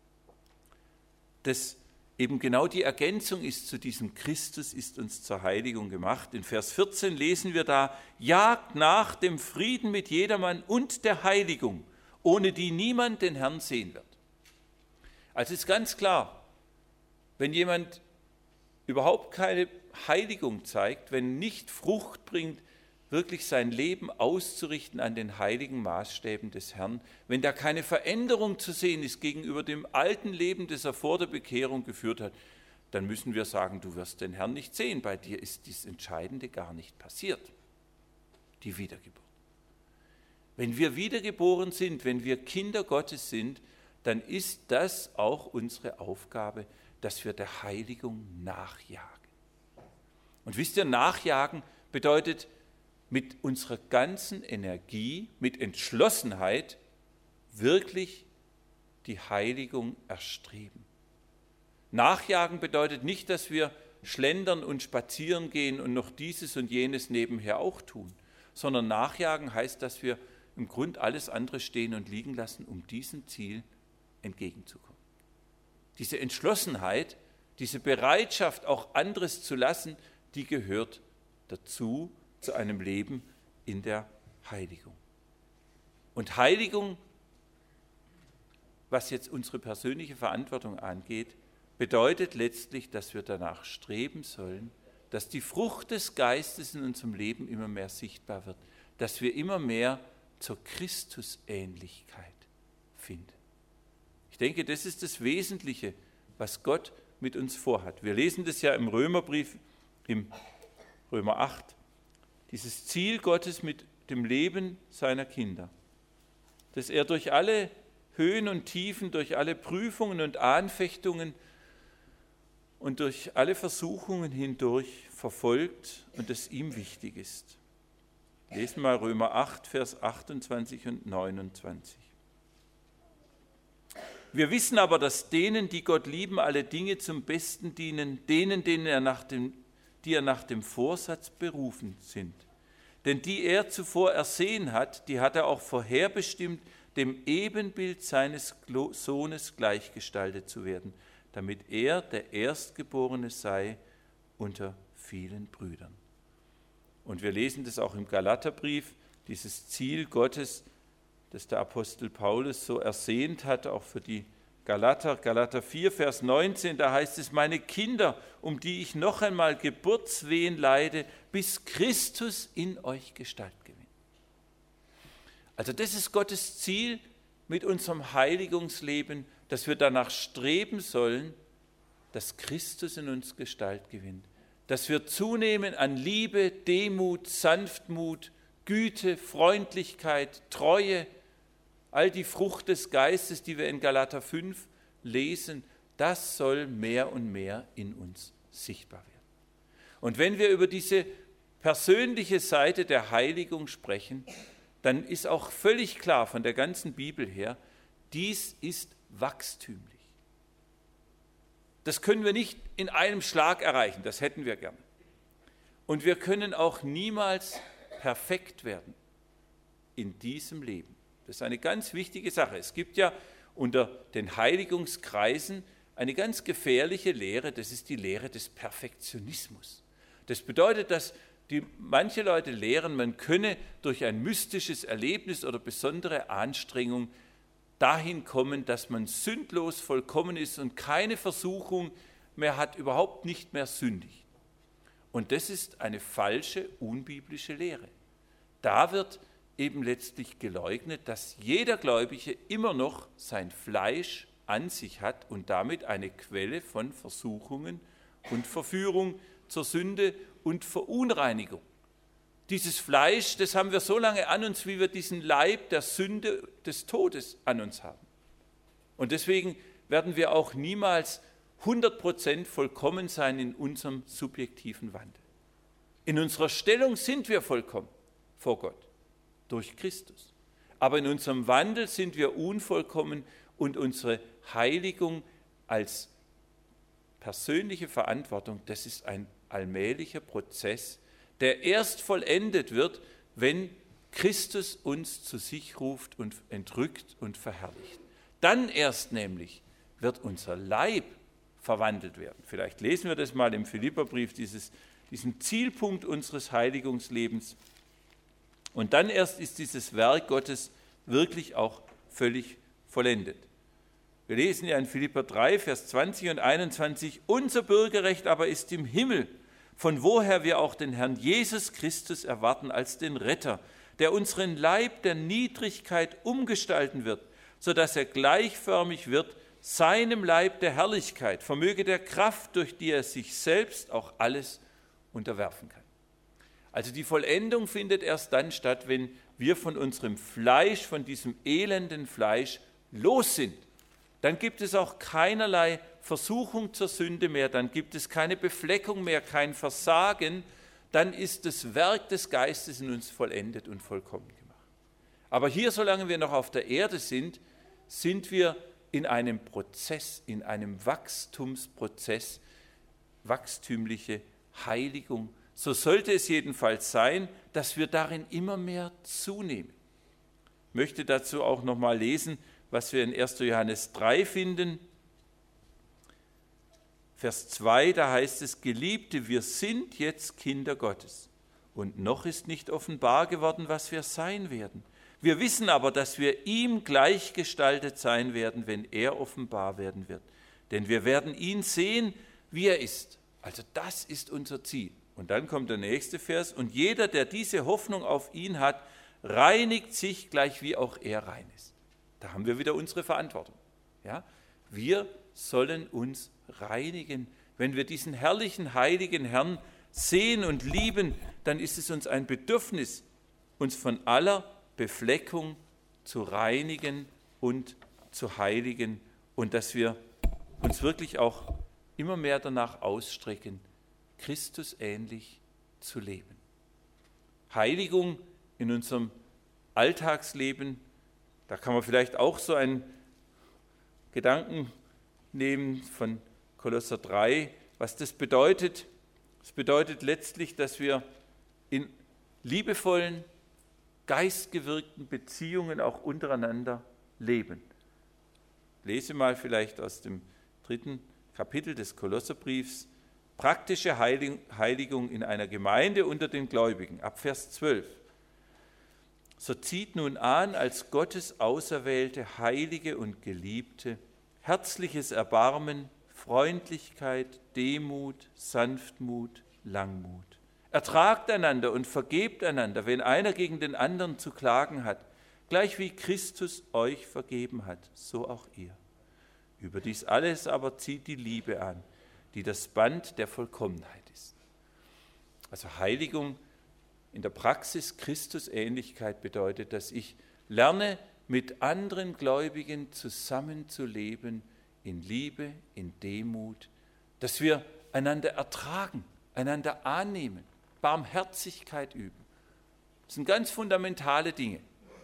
das eben genau die Ergänzung ist zu diesem Christus ist uns zur Heiligung gemacht. In Vers 14 lesen wir da, jagt nach dem Frieden mit jedermann und der Heiligung, ohne die niemand den Herrn sehen wird. Also ist ganz klar, wenn jemand überhaupt keine Heiligung zeigt, wenn nicht Frucht bringt, wirklich sein Leben auszurichten an den heiligen Maßstäben des Herrn, wenn da keine Veränderung zu sehen ist gegenüber dem alten Leben, das er vor der Bekehrung geführt hat, dann müssen wir sagen, du wirst den Herrn nicht sehen. Bei dir ist dies Entscheidende gar nicht passiert, die Wiedergeburt. Wenn wir wiedergeboren sind, wenn wir Kinder Gottes sind, dann ist das auch unsere Aufgabe, dass wir der Heiligung nachjagen. Und wisst ihr, nachjagen bedeutet mit unserer ganzen Energie, mit Entschlossenheit wirklich die Heiligung erstreben. Nachjagen bedeutet nicht, dass wir schlendern und spazieren gehen und noch dieses und jenes nebenher auch tun, sondern nachjagen heißt, dass wir im Grund alles andere stehen und liegen lassen, um diesem Ziel entgegenzukommen. Diese Entschlossenheit, diese Bereitschaft, auch anderes zu lassen, die gehört dazu, zu einem Leben in der Heiligung. Und Heiligung, was jetzt unsere persönliche Verantwortung angeht, bedeutet letztlich, dass wir danach streben sollen, dass die Frucht des Geistes in unserem Leben immer mehr sichtbar wird, dass wir immer mehr zur Christusähnlichkeit finden. Ich denke, das ist das Wesentliche, was Gott mit uns vorhat. Wir lesen das ja im Römerbrief, im Römer 8, dieses Ziel Gottes mit dem Leben seiner Kinder, dass er durch alle Höhen und Tiefen, durch alle Prüfungen und Anfechtungen und durch alle Versuchungen hindurch verfolgt und es ihm wichtig ist. Lesen mal Römer 8, Vers 28 und 29. Wir wissen aber, dass denen, die Gott lieben, alle Dinge zum Besten dienen, denen, die er nach dem Vorsatz berufen sind. Denn die er zuvor ersehen hat, die hat er auch vorherbestimmt, dem Ebenbild seines Sohnes gleichgestaltet zu werden, damit er der Erstgeborene sei unter vielen Brüdern. Und wir lesen das auch im Galaterbrief, dieses Ziel Gottes, das der Apostel Paulus so ersehnt hat, auch für die Galater. Galater 4, Vers 19, da heißt es, meine Kinder, um die ich noch einmal Geburtswehen leide, bis Christus in euch Gestalt gewinnt. Also das ist Gottes Ziel mit unserem Heiligungsleben, dass wir danach streben sollen, dass Christus in uns Gestalt gewinnt. Dass wir zunehmen an Liebe, Demut, Sanftmut, Güte, Freundlichkeit, Treue, all die Frucht des Geistes, die wir in Galater 5 lesen, das soll mehr und mehr in uns sichtbar werden. Und wenn wir über diese persönliche Seite der Heiligung sprechen, dann ist auch völlig klar von der ganzen Bibel her, dies ist wachstümlich. Das können wir nicht in einem Schlag erreichen, das hätten wir gern. Und wir können auch niemals perfekt werden in diesem Leben. Das ist eine ganz wichtige Sache. Es gibt ja unter den Heiligungskreisen eine ganz gefährliche Lehre, das ist die Lehre des Perfektionismus. Das bedeutet, dass manche Leute lehren, man könne durch ein mystisches Erlebnis oder besondere Anstrengung dahin kommen, dass man sündlos vollkommen ist und keine Versuchung mehr hat, überhaupt nicht mehr sündigt. Und das ist eine falsche, unbiblische Lehre. Da wird eben letztlich geleugnet, dass jeder Gläubige immer noch sein Fleisch an sich hat und damit eine Quelle von Versuchungen und Verführung zur Sünde und Verunreinigung. Dieses Fleisch, das haben wir so lange an uns, wie wir diesen Leib der Sünde, des Todes an uns haben. Und deswegen werden wir auch niemals 100% vollkommen sein in unserem subjektiven Wandel. In unserer Stellung sind wir vollkommen vor Gott, durch Christus. Aber in unserem Wandel sind wir unvollkommen und unsere Heiligung als persönliche Verantwortung, das ist ein allmählicher Prozess, der erst vollendet wird, wenn Christus uns zu sich ruft und entrückt und verherrlicht. Dann erst nämlich wird unser Leib verwandelt werden. Vielleicht lesen wir das mal im Philipperbrief, diesen Zielpunkt unseres Heiligungslebens. Und dann erst ist dieses Werk Gottes wirklich auch völlig vollendet. Wir lesen ja in Philipper 3, Vers 20 und 21, unser Bürgerrecht aber ist im Himmel, von woher wir auch den Herrn Jesus Christus erwarten als den Retter, der unseren Leib der Niedrigkeit umgestalten wird, sodass er gleichförmig wird seinem Leib der Herrlichkeit, vermöge der Kraft, durch die er sich selbst auch alles unterwerfen kann. Also die Vollendung findet erst dann statt, wenn wir von unserem Fleisch, von diesem elenden Fleisch los sind. Dann gibt es auch keinerlei Versuchung zur Sünde mehr, dann gibt es keine Befleckung mehr, kein Versagen, dann ist das Werk des Geistes in uns vollendet und vollkommen gemacht. Aber hier, solange wir noch auf der Erde sind, sind wir in einem Prozess, in einem Wachstumsprozess, wachstümliche Heiligung. So sollte es jedenfalls sein, dass wir darin immer mehr zunehmen. Ich möchte dazu auch noch mal lesen, was wir in 1. Johannes 3 finden. Vers 2, da heißt es, Geliebte, wir sind jetzt Kinder Gottes und noch ist nicht offenbar geworden, was wir sein werden. Wir wissen aber, dass wir ihm gleichgestaltet sein werden, wenn er offenbar werden wird. Denn wir werden ihn sehen, wie er ist. Also das ist unser Ziel. Und dann kommt der nächste Vers. Und jeder, der diese Hoffnung auf ihn hat, reinigt sich gleich wie auch er rein ist. Da haben wir wieder unsere Verantwortung. Ja? Wir sollen uns reinigen. Wenn wir diesen herrlichen, heiligen Herrn sehen und lieben, dann ist es uns ein Bedürfnis, uns von aller Befleckung zu reinigen und zu heiligen und dass wir uns wirklich auch immer mehr danach ausstrecken, Christus ähnlich zu leben. Heiligung in unserem Alltagsleben, da kann man vielleicht auch so einen Gedanken nehmen von Kolosser 3, was das bedeutet. Es bedeutet letztlich, dass wir in liebevollen, geistgewirkten Beziehungen auch untereinander leben. Ich lese mal vielleicht aus dem 3. Kapitel des Kolosserbriefs, praktische Heiligung in einer Gemeinde unter den Gläubigen, ab Vers 12. So zieht nun an, als Gottes auserwählte, heilige und geliebte, herzliches Erbarmen, Freundlichkeit, Demut, Sanftmut, Langmut. Ertragt einander und vergebt einander, wenn einer gegen den anderen zu klagen hat, gleich wie Christus euch vergeben hat, so auch ihr. Über dies alles aber zieht die Liebe an, die das Band der Vollkommenheit ist. Also Heiligung in der Praxis, Christusähnlichkeit bedeutet, dass ich lerne, mit anderen Gläubigen zusammenzuleben, in Liebe, in Demut, dass wir einander ertragen, einander annehmen, Barmherzigkeit üben. Das sind ganz fundamentale Dinge.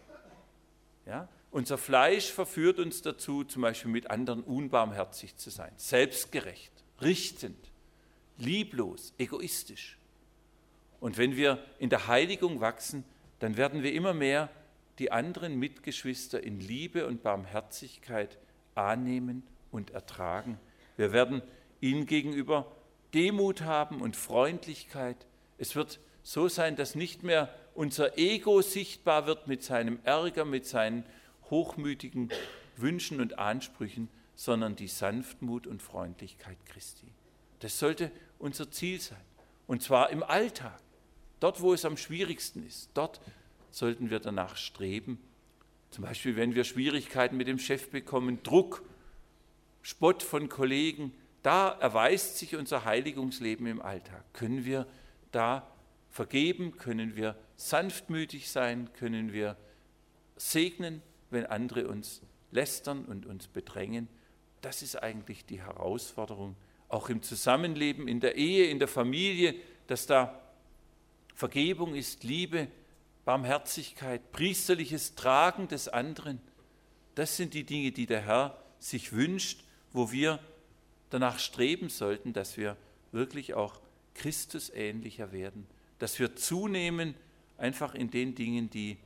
Ja? Unser Fleisch verführt uns dazu, zum Beispiel mit anderen unbarmherzig zu sein, selbstgerecht, richtend, lieblos, egoistisch. Und wenn wir in der Heiligung wachsen, dann werden wir immer mehr die anderen Mitgeschwister in Liebe und Barmherzigkeit annehmen und ertragen. Wir werden ihnen gegenüber Demut haben und Freundlichkeit. Es wird so sein, dass nicht mehr unser Ego sichtbar wird mit seinem Ärger, mit seinen hochmütigen Wünschen und Ansprüchen, sondern die Sanftmut und Freundlichkeit Christi. Das sollte unser Ziel sein. Und zwar im Alltag, dort, wo es am schwierigsten ist. Dort sollten wir danach streben. Zum Beispiel, wenn wir Schwierigkeiten mit dem Chef bekommen, Druck, Spott von Kollegen, da erweist sich unser Heiligungsleben im Alltag. Können wir da vergeben? Können wir sanftmütig sein? Können wir segnen, wenn andere uns lästern und uns bedrängen? Das ist eigentlich die Herausforderung, auch im Zusammenleben, in der Ehe, in der Familie, dass da Vergebung ist, Liebe, Barmherzigkeit, priesterliches Tragen des anderen. Das sind die Dinge, die der Herr sich wünscht, wo wir danach streben sollten, dass wir wirklich auch Christus ähnlicher werden, dass wir zunehmen einfach in den Dingen, die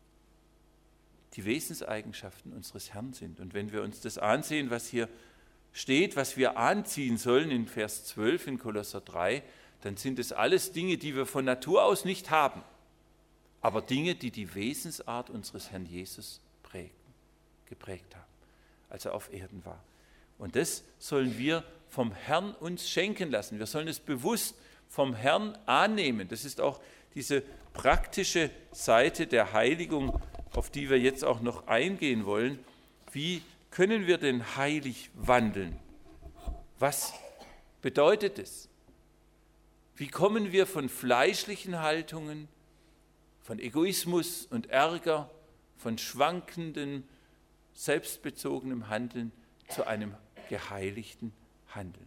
Wesenseigenschaften unseres Herrn sind. Und wenn wir uns das ansehen, was hier steht, was wir anziehen sollen in Vers 12 in Kolosser 3, dann sind es alles Dinge, die wir von Natur aus nicht haben, aber Dinge, die die Wesensart unseres Herrn Jesus geprägt haben, als er auf Erden war. Und das sollen wir vom Herrn uns schenken lassen. Wir sollen es bewusst vom Herrn annehmen. Das ist auch diese praktische Seite der Heiligung, auf die wir jetzt auch noch eingehen wollen. Wie können wir denn heilig wandeln? Was bedeutet es? Wie kommen wir von fleischlichen Haltungen, von Egoismus und Ärger, von schwankendem, selbstbezogenem Handeln zu einem geheiligten Handeln?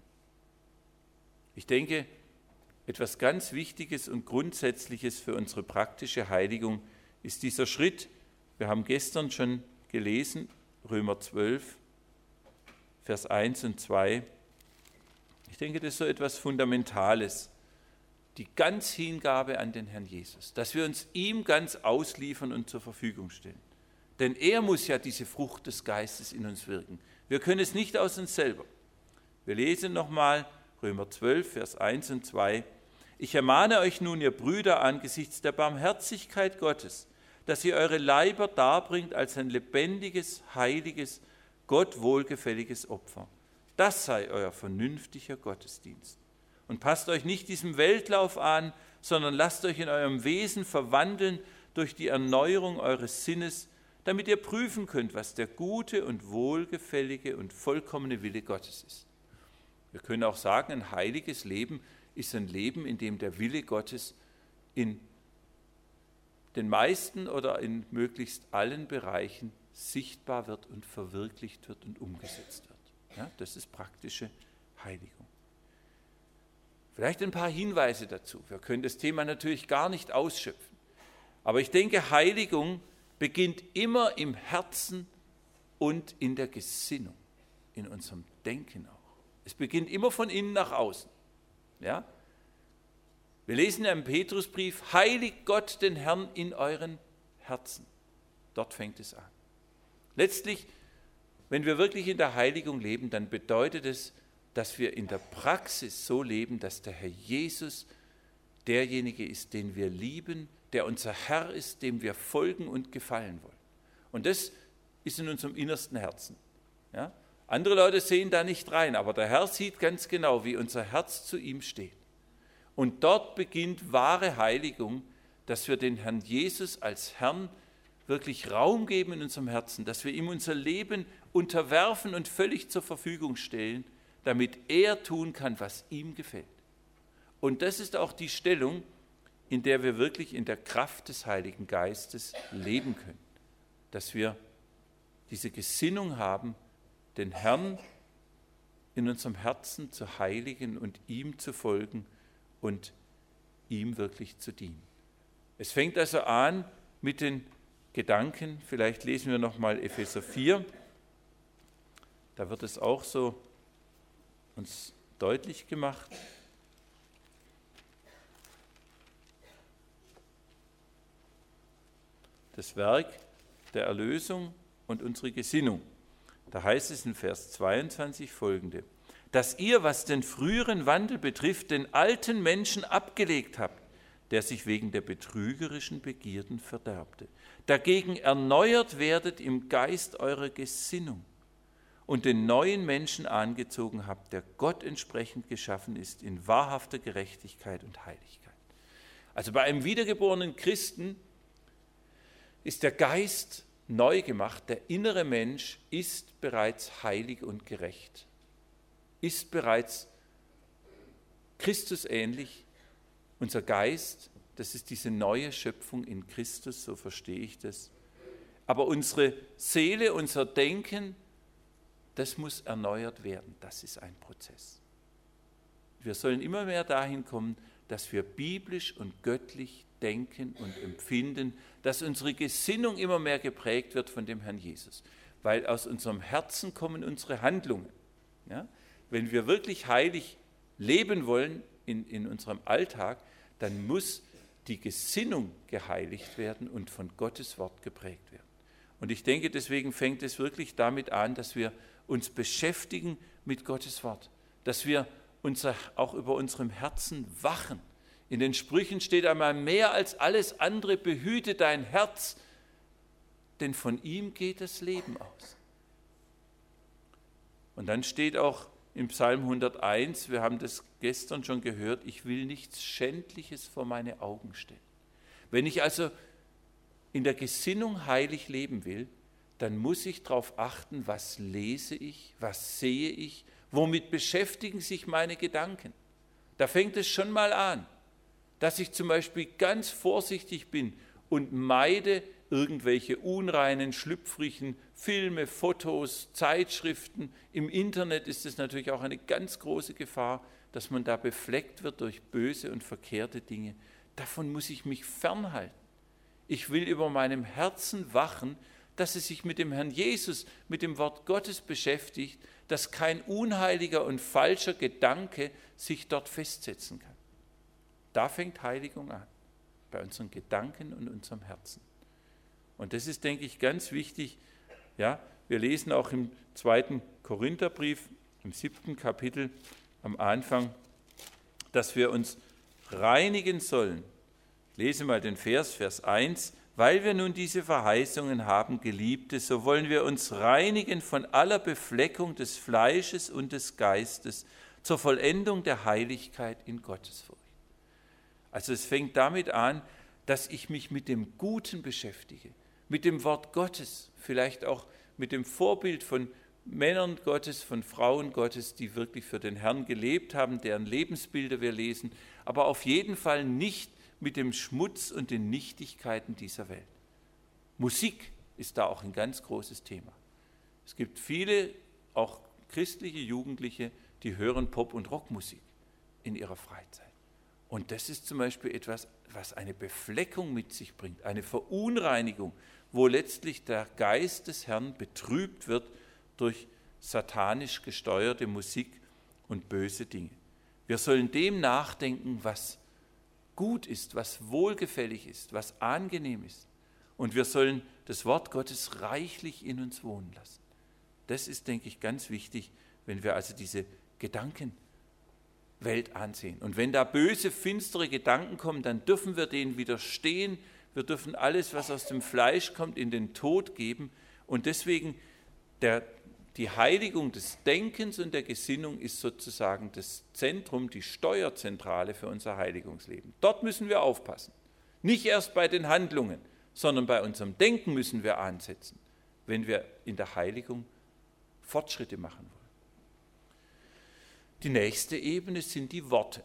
Ich denke, etwas ganz Wichtiges und Grundsätzliches für unsere praktische Heiligung ist dieser Schritt. Wir haben gestern schon gelesen, Römer 12, Vers 1 und 2. Ich denke, das ist so etwas Fundamentales, die Ganzhingabe an den Herrn Jesus, dass wir uns ihm ganz ausliefern und zur Verfügung stellen. Denn er muss ja diese Frucht des Geistes in uns wirken. Wir können es nicht aus uns selber. Wir lesen nochmal Römer 12, Vers 1 und 2. Ich ermahne euch nun, ihr Brüder, angesichts der Barmherzigkeit Gottes, dass ihr eure Leiber darbringt als ein lebendiges, heiliges, Gott wohlgefälliges Opfer. Das sei euer vernünftiger Gottesdienst. Und passt euch nicht diesem Weltlauf an, sondern lasst euch in eurem Wesen verwandeln durch die Erneuerung eures Sinnes, damit ihr prüfen könnt, was der gute und wohlgefällige und vollkommene Wille Gottes ist. Wir können auch sagen, ein heiliges Leben ist ein Leben, in dem der Wille Gottes in den meisten oder in möglichst allen Bereichen sichtbar wird und verwirklicht wird und umgesetzt wird. Ja, das ist praktische Heiligung. Vielleicht ein paar Hinweise dazu. Wir können das Thema natürlich gar nicht ausschöpfen. Aber ich denke, Heiligung beginnt immer im Herzen und in der Gesinnung, in unserem Denken auch. Es beginnt immer von innen nach außen. Ja? Wir lesen ja im Petrusbrief, heiligt Gott den Herrn in euren Herzen. Dort fängt es an. Letztlich, wenn wir wirklich in der Heiligung leben, dann bedeutet es, dass wir in der Praxis so leben, dass der Herr Jesus derjenige ist, den wir lieben, der unser Herr ist, dem wir folgen und gefallen wollen. Und das ist in unserem innersten Herzen. Ja? Andere Leute sehen da nicht rein, aber der Herr sieht ganz genau, wie unser Herz zu ihm steht. Und dort beginnt wahre Heiligung, dass wir den Herrn Jesus als Herrn wirklich Raum geben in unserem Herzen, dass wir ihm unser Leben unterwerfen und völlig zur Verfügung stellen, damit er tun kann, was ihm gefällt. Und das ist auch die Stellung, in der wir wirklich in der Kraft des Heiligen Geistes leben können. Dass wir diese Gesinnung haben, den Herrn in unserem Herzen zu heiligen und ihm zu folgen und ihm wirklich zu dienen. Es fängt also an mit den Gedanken, vielleicht lesen wir nochmal Epheser 4, da wird es auch so uns deutlich gemacht. Das Werk der Erlösung und unsere Gesinnung. Da heißt es in Vers 22 folgende: Dass ihr, was den früheren Wandel betrifft, den alten Menschen abgelegt habt, der sich wegen der betrügerischen Begierden verderbte. Dagegen erneuert werdet im Geist eurer Gesinnung und den neuen Menschen angezogen habt, der Gott entsprechend geschaffen ist in wahrhafter Gerechtigkeit und Heiligkeit. Also bei einem wiedergeborenen Christen ist der Geist neu gemacht, der innere Mensch ist bereits heilig und gerecht, ist bereits Christus ähnlich. Unser Geist, das ist diese neue Schöpfung in Christus, so verstehe ich das. Aber unsere Seele, unser Denken, das muss erneuert werden. Das ist ein Prozess. Wir sollen immer mehr dahin kommen, dass wir biblisch und göttlich denken und empfinden, dass unsere Gesinnung immer mehr geprägt wird von dem Herrn Jesus. Weil aus unserem Herzen kommen unsere Handlungen. Ja? Wenn wir wirklich heilig leben wollen in unserem Alltag, dann muss die Gesinnung geheiligt werden und von Gottes Wort geprägt werden. Und ich denke, deswegen fängt es wirklich damit an, dass wir uns beschäftigen mit Gottes Wort, dass wir auch über unserem Herzen wachen. In den Sprüchen steht einmal: mehr als alles andere behüte dein Herz, denn von ihm geht das Leben aus. Und dann steht auch im Psalm 101, wir haben das gestern schon gehört: ich will nichts Schändliches vor meine Augen stellen. Wenn ich also in der Gesinnung heilig leben will, dann muss ich darauf achten, was lese ich, was sehe ich, womit beschäftigen sich meine Gedanken. Da fängt es schon mal an, dass ich zum Beispiel ganz vorsichtig bin und meide irgendwelche unreinen, schlüpfrigen Filme, Fotos, Zeitschriften. Im Internet ist es natürlich auch eine ganz große Gefahr, dass man da befleckt wird durch böse und verkehrte Dinge. Davon muss ich mich fernhalten. Ich will über meinem Herzen wachen, dass es sich mit dem Herrn Jesus, mit dem Wort Gottes beschäftigt, dass kein unheiliger und falscher Gedanke sich dort festsetzen kann. Da fängt Heiligung an, bei unseren Gedanken und unserem Herzen. Und das ist, denke ich, ganz wichtig. Ja, wir lesen auch im 2. Korintherbrief, im 7. Kapitel am Anfang, dass wir uns reinigen sollen. Ich lese mal den Vers 1. Weil wir nun diese Verheißungen haben, Geliebte, so wollen wir uns reinigen von aller Befleckung des Fleisches und des Geistes zur Vollendung der Heiligkeit in Gottesfurcht. Also es fängt damit an, dass ich mich mit dem Guten beschäftige, mit dem Wort Gottes, vielleicht auch mit dem Vorbild von Männern Gottes, von Frauen Gottes, die wirklich für den Herrn gelebt haben, deren Lebensbilder wir lesen, aber auf jeden Fall nicht mit dem Schmutz und den Nichtigkeiten dieser Welt. Musik ist da auch ein ganz großes Thema. Es gibt viele, auch christliche Jugendliche, die hören Pop- und Rockmusik in ihrer Freizeit. Und das ist zum Beispiel etwas, was eine Befleckung mit sich bringt, eine Verunreinigung, wo letztlich der Geist des Herrn betrübt wird durch satanisch gesteuerte Musik und böse Dinge. Wir sollen dem nachdenken, was gut ist, was wohlgefällig ist, was angenehm ist. Und wir sollen das Wort Gottes reichlich in uns wohnen lassen. Das ist, denke ich, ganz wichtig, wenn wir also diese Gedankenwelt ansehen. Und wenn da böse, finstere Gedanken kommen, dann dürfen wir denen widerstehen. Wir dürfen alles, was aus dem Fleisch kommt, in den Tod geben. Und deswegen die Heiligung des Denkens und der Gesinnung ist sozusagen das Zentrum, die Steuerzentrale für unser Heiligungsleben. Dort müssen wir aufpassen. Nicht erst bei den Handlungen, sondern bei unserem Denken müssen wir ansetzen, wenn wir in der Heiligung Fortschritte machen wollen. Die nächste Ebene sind die Worte.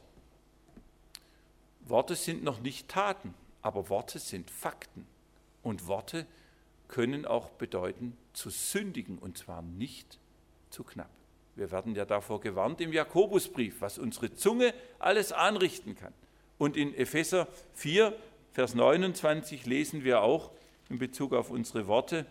Worte sind noch nicht Taten, aber Worte sind Fakten. Und Worte können auch bedeuten, zu sündigen, und zwar nicht zu knapp. Wir werden ja davor gewarnt im Jakobusbrief, was unsere Zunge alles anrichten kann. Und in Epheser 4, Vers 29 lesen wir auch in Bezug auf unsere Worte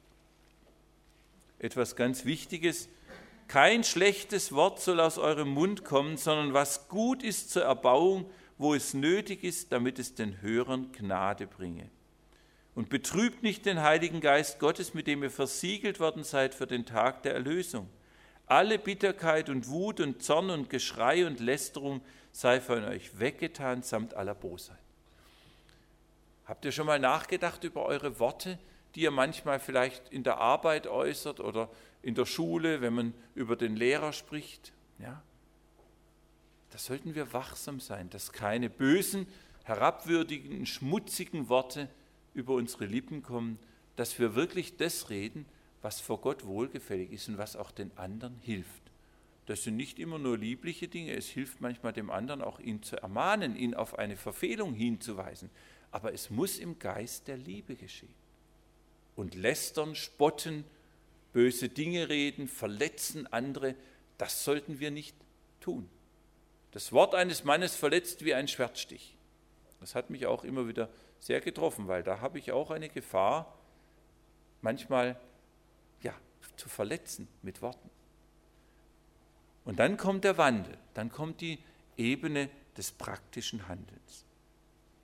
etwas ganz Wichtiges. Kein schlechtes Wort soll aus eurem Mund kommen, sondern was gut ist zur Erbauung, wo es nötig ist, damit es den Hörern Gnade bringe. Und betrübt nicht den Heiligen Geist Gottes, mit dem ihr versiegelt worden seid für den Tag der Erlösung. Alle Bitterkeit und Wut und Zorn und Geschrei und Lästerung sei von euch weggetan, samt aller Bosheit. Habt ihr schon mal nachgedacht über eure Worte, die ihr manchmal vielleicht in der Arbeit äußert oder in der Schule, wenn man über den Lehrer spricht? Ja? Da sollten wir wachsam sein, dass keine bösen, herabwürdigenden, schmutzigen Worte über unsere Lippen kommen, dass wir wirklich das reden, was vor Gott wohlgefällig ist und was auch den anderen hilft. Das sind nicht immer nur liebliche Dinge, es hilft manchmal dem anderen auch, ihn zu ermahnen, ihn auf eine Verfehlung hinzuweisen. Aber es muss im Geist der Liebe geschehen. Und lästern, spotten, böse Dinge reden, verletzen andere, das sollten wir nicht tun. Das Wort eines Mannes verletzt wie ein Schwertstich. Das hat mich auch immer wieder sehr getroffen, weil da habe ich auch eine Gefahr, manchmal zu verletzen mit Worten. Und dann kommt der Wandel, dann kommt die Ebene des praktischen Handelns.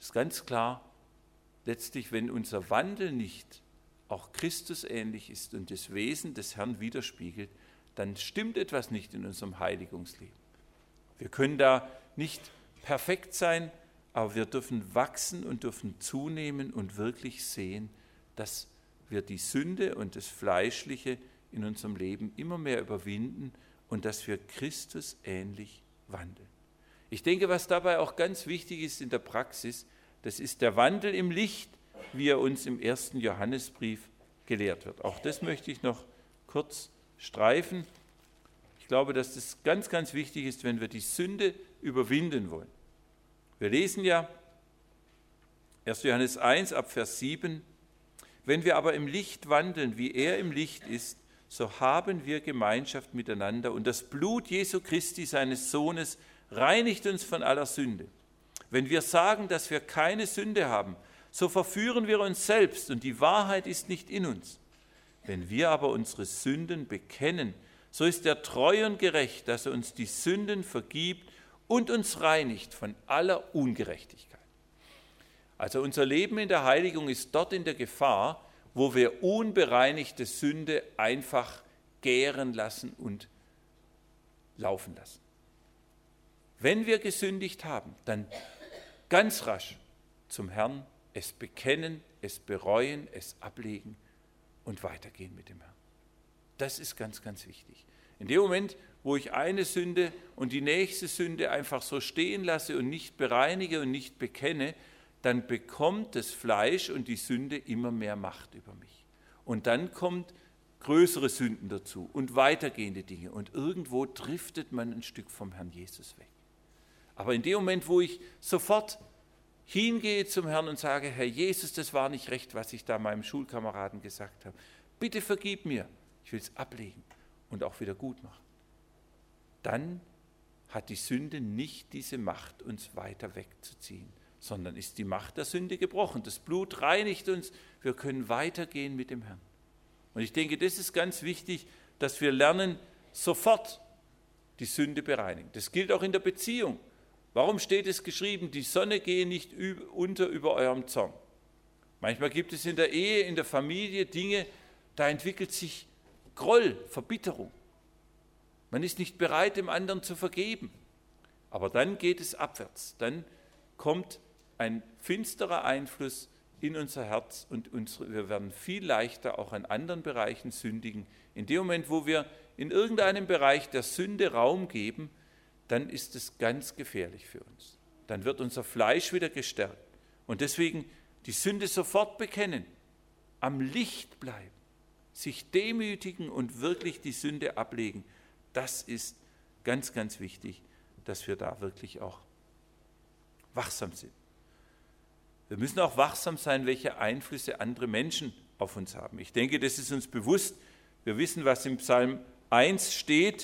Es ist ganz klar, letztlich, wenn unser Wandel nicht auch Christus ähnlich ist und das Wesen des Herrn widerspiegelt, dann stimmt etwas nicht in unserem Heiligungsleben. Wir können da nicht perfekt sein, aber wir dürfen wachsen und dürfen zunehmen und wirklich sehen, dass wir die Sünde und das Fleischliche in unserem Leben immer mehr überwinden und dass wir Christus ähnlich wandeln. Ich denke, was dabei auch ganz wichtig ist in der Praxis, das ist der Wandel im Licht, wie er uns im 1. Johannesbrief gelehrt wird. Auch das möchte ich noch kurz streifen. Ich glaube, dass das ganz, ganz wichtig ist, wenn wir die Sünde überwinden wollen. Wir lesen ja 1. Johannes 1 ab Vers 7, wenn wir aber im Licht wandeln, wie er im Licht ist, so haben wir Gemeinschaft miteinander und das Blut Jesu Christi, seines Sohnes, reinigt uns von aller Sünde. Wenn wir sagen, dass wir keine Sünde haben, so verführen wir uns selbst und die Wahrheit ist nicht in uns. Wenn wir aber unsere Sünden bekennen, so ist er treu und gerecht, dass er uns die Sünden vergibt und uns reinigt von aller Ungerechtigkeit. Also unser Leben in der Heiligung ist dort in der Gefahr, wo wir unbereinigte Sünde einfach gären lassen und laufen lassen. Wenn wir gesündigt haben, dann ganz rasch zum Herrn, es bekennen, es bereuen, es ablegen und weitergehen mit dem Herrn. Das ist ganz, ganz wichtig. In dem Moment, wo ich eine Sünde und die nächste Sünde einfach so stehen lasse und nicht bereinige und nicht bekenne, dann bekommt das Fleisch und die Sünde immer mehr Macht über mich. Und dann kommt größere Sünden dazu und weitergehende Dinge. Und irgendwo driftet man ein Stück vom Herrn Jesus weg. Aber in dem Moment, wo ich sofort hingehe zum Herrn und sage, Herr Jesus, das war nicht recht, was ich da meinem Schulkameraden gesagt habe. Bitte vergib mir. Ich will es ablegen und auch wieder gut machen. Dann hat die Sünde nicht diese Macht, uns weiter wegzuziehen, sondern ist die Macht der Sünde gebrochen. Das Blut reinigt uns, wir können weitergehen mit dem Herrn. Und ich denke, das ist ganz wichtig, dass wir lernen, sofort die Sünde bereinigen. Das gilt auch in der Beziehung. Warum steht es geschrieben, die Sonne gehe nicht unter über eurem Zorn? Manchmal gibt es in der Ehe, in der Familie Dinge, da entwickelt sich Groll, Verbitterung. Man ist nicht bereit, dem anderen zu vergeben. Aber dann geht es abwärts. Dann kommt ein finsterer Einfluss in unser Herz und wir werden viel leichter auch in anderen Bereichen sündigen. In dem Moment, wo wir in irgendeinem Bereich der Sünde Raum geben, dann ist es ganz gefährlich für uns. Dann wird unser Fleisch wieder gestärkt. Und deswegen die Sünde sofort bekennen, am Licht bleiben, sich demütigen und wirklich die Sünde ablegen. Das ist ganz, ganz wichtig, dass wir da wirklich auch wachsam sind. Wir müssen auch wachsam sein, welche Einflüsse andere Menschen auf uns haben. Ich denke, das ist uns bewusst. Wir wissen, was im Psalm 1 steht,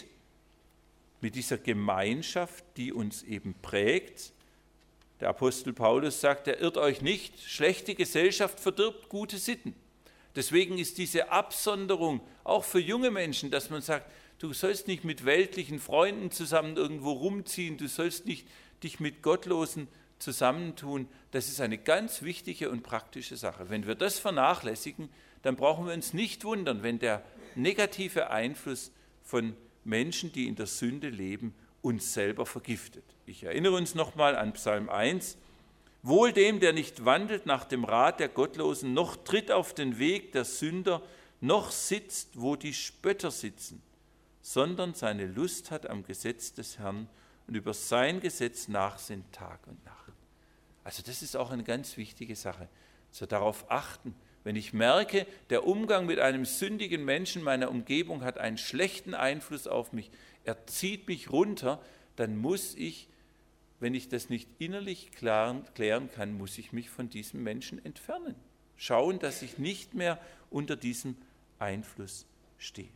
mit dieser Gemeinschaft, die uns eben prägt. Der Apostel Paulus sagt, er irrt euch nicht, schlechte Gesellschaft verdirbt gute Sitten. Deswegen ist diese Absonderung auch für junge Menschen, dass man sagt, du sollst nicht mit weltlichen Freunden zusammen irgendwo rumziehen, du sollst nicht dich mit Gottlosen zusammentun. Das ist eine ganz wichtige und praktische Sache. Wenn wir das vernachlässigen, dann brauchen wir uns nicht wundern, wenn der negative Einfluss von Menschen, die in der Sünde leben, uns selber vergiftet. Ich erinnere uns nochmal an Psalm 1. Wohl dem, der nicht wandelt nach dem Rat der Gottlosen, noch tritt auf den Weg der Sünder, noch sitzt, wo die Spötter sitzen, sondern seine Lust hat am Gesetz des Herrn und über sein Gesetz nachsinnt Tag und Nacht. Also das ist auch eine ganz wichtige Sache. So darauf achten, wenn ich merke, der Umgang mit einem sündigen Menschen meiner Umgebung hat einen schlechten Einfluss auf mich, er zieht mich runter, dann muss ich, wenn ich das nicht innerlich klären kann, muss ich mich von diesem Menschen entfernen. Schauen, dass ich nicht mehr unter diesem Einfluss stehe.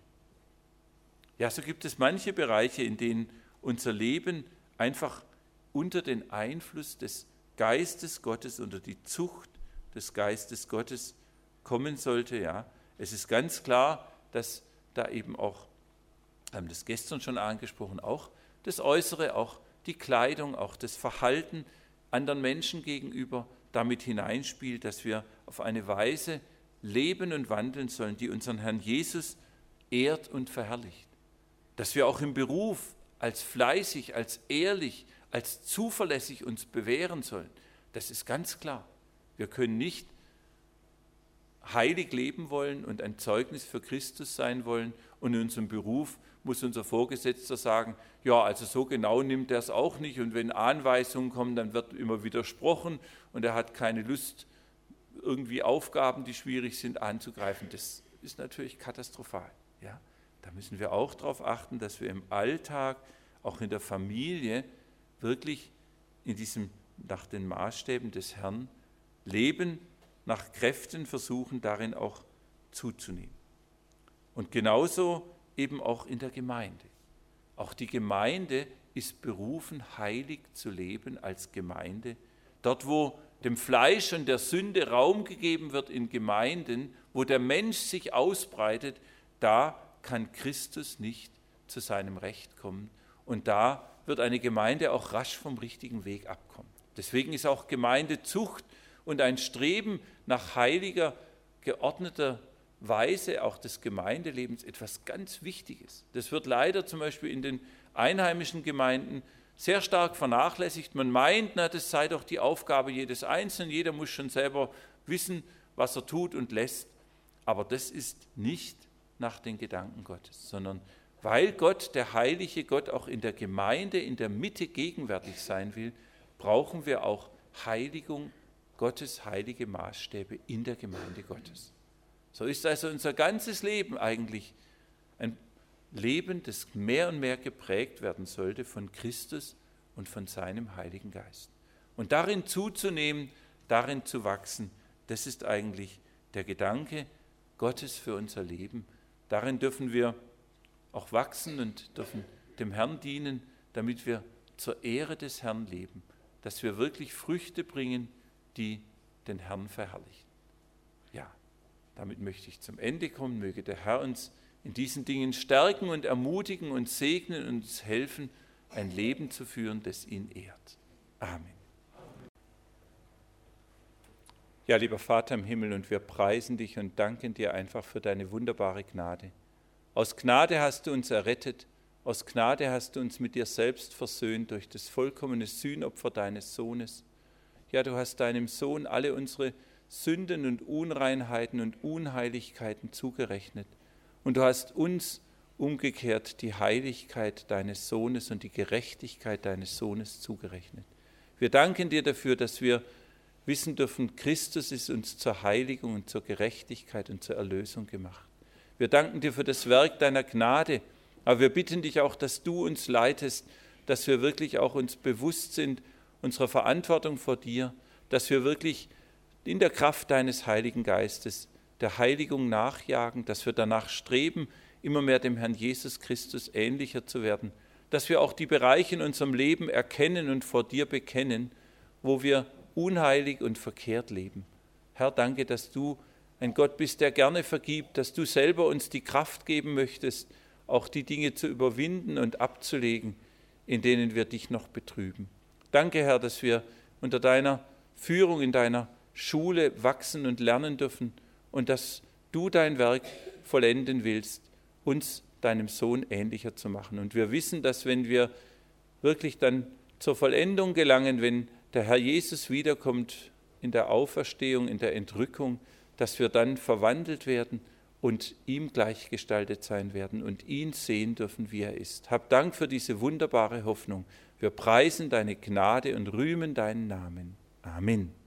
Ja, so gibt es manche Bereiche, in denen unser Leben einfach unter den Einfluss des Geistes Gottes, unter die Zucht des Geistes Gottes kommen sollte. Ja, es ist ganz klar, dass da eben auch, wir haben das gestern schon angesprochen, auch das Äußere, auch die Kleidung, auch das Verhalten anderen Menschen gegenüber damit hineinspielt, dass wir auf eine Weise leben und wandeln sollen, die unseren Herrn Jesus ehrt und verherrlicht. Dass wir auch im Beruf als fleißig, als ehrlich, als zuverlässig uns bewähren sollen. Das ist ganz klar. Wir können nicht heilig leben wollen und ein Zeugnis für Christus sein wollen und in unserem Beruf muss unser Vorgesetzter sagen, ja, also so genau nimmt er es auch nicht und wenn Anweisungen kommen, dann wird immer widersprochen und er hat keine Lust, irgendwie Aufgaben, die schwierig sind, anzugreifen. Das ist natürlich katastrophal. Ja? Da müssen wir auch darauf achten, dass wir im Alltag, auch in der Familie, wirklich in diesem, nach den Maßstäben des Herrn leben, nach Kräften versuchen, darin auch zuzunehmen. Und genauso eben auch in der Gemeinde. Auch die Gemeinde ist berufen, heilig zu leben als Gemeinde. Dort, wo dem Fleisch und der Sünde Raum gegeben wird in Gemeinden, wo der Mensch sich ausbreitet, da kann Christus nicht zu seinem Recht kommen. Und da wird eine Gemeinde auch rasch vom richtigen Weg abkommen. Deswegen ist auch Gemeindezucht und ein Streben nach heiliger, geordneter Weise auch des Gemeindelebens etwas ganz Wichtiges. Das wird leider zum Beispiel in den einheimischen Gemeinden sehr stark vernachlässigt. Man meint, das sei doch die Aufgabe jedes Einzelnen, jeder muss schon selber wissen, was er tut und lässt. Aber das ist nicht nach den Gedanken Gottes, sondern weil Gott, der heilige Gott, auch in der Gemeinde, in der Mitte gegenwärtig sein will, brauchen wir auch Heiligung, Gottes heilige Maßstäbe in der Gemeinde Gottes. So ist also unser ganzes Leben eigentlich ein Leben, das mehr und mehr geprägt werden sollte von Christus und von seinem Heiligen Geist. Und darin zuzunehmen, darin zu wachsen, das ist eigentlich der Gedanke Gottes für unser Leben. Darin dürfen wir auch wachsen und dürfen dem Herrn dienen, damit wir zur Ehre des Herrn leben, dass wir wirklich Früchte bringen, die den Herrn verherrlichen. Ja, damit möchte ich zum Ende kommen. Möge der Herr uns in diesen Dingen stärken und ermutigen und segnen und uns helfen, ein Leben zu führen, das ihn ehrt. Amen. Ja, lieber Vater im Himmel, und wir preisen dich und danken dir einfach für deine wunderbare Gnade. Aus Gnade hast du uns errettet, aus Gnade hast du uns mit dir selbst versöhnt durch das vollkommene Sühnopfer deines Sohnes. Ja, du hast deinem Sohn alle unsere Sünden und Unreinheiten und Unheiligkeiten zugerechnet. Und du hast uns umgekehrt die Heiligkeit deines Sohnes und die Gerechtigkeit deines Sohnes zugerechnet. Wir danken dir dafür, dass wir wissen dürfen, Christus ist uns zur Heiligung und zur Gerechtigkeit und zur Erlösung gemacht. Wir danken dir für das Werk deiner Gnade, aber wir bitten dich auch, dass du uns leitest, dass wir wirklich auch uns bewusst sind unserer Verantwortung vor dir, dass wir wirklich in der Kraft deines Heiligen Geistes der Heiligung nachjagen, dass wir danach streben, immer mehr dem Herrn Jesus Christus ähnlicher zu werden, dass wir auch die Bereiche in unserem Leben erkennen und vor dir bekennen, wo wir unheilig und verkehrt leben. Herr, danke, dass du ein Gott bist, der gerne vergibt, dass du selber uns die Kraft geben möchtest, auch die Dinge zu überwinden und abzulegen, in denen wir dich noch betrüben. Danke, Herr, dass wir unter deiner Führung in deiner Schule wachsen und lernen dürfen und dass du dein Werk vollenden willst, uns deinem Sohn ähnlicher zu machen. Und wir wissen, dass wenn wir wirklich dann zur Vollendung gelangen, wenn der Herr Jesus wiederkommt in der Auferstehung, in der Entrückung, dass wir dann verwandelt werden und ihm gleichgestaltet sein werden und ihn sehen dürfen, wie er ist. Hab Dank für diese wunderbare Hoffnung. Wir preisen deine Gnade und rühmen deinen Namen. Amen.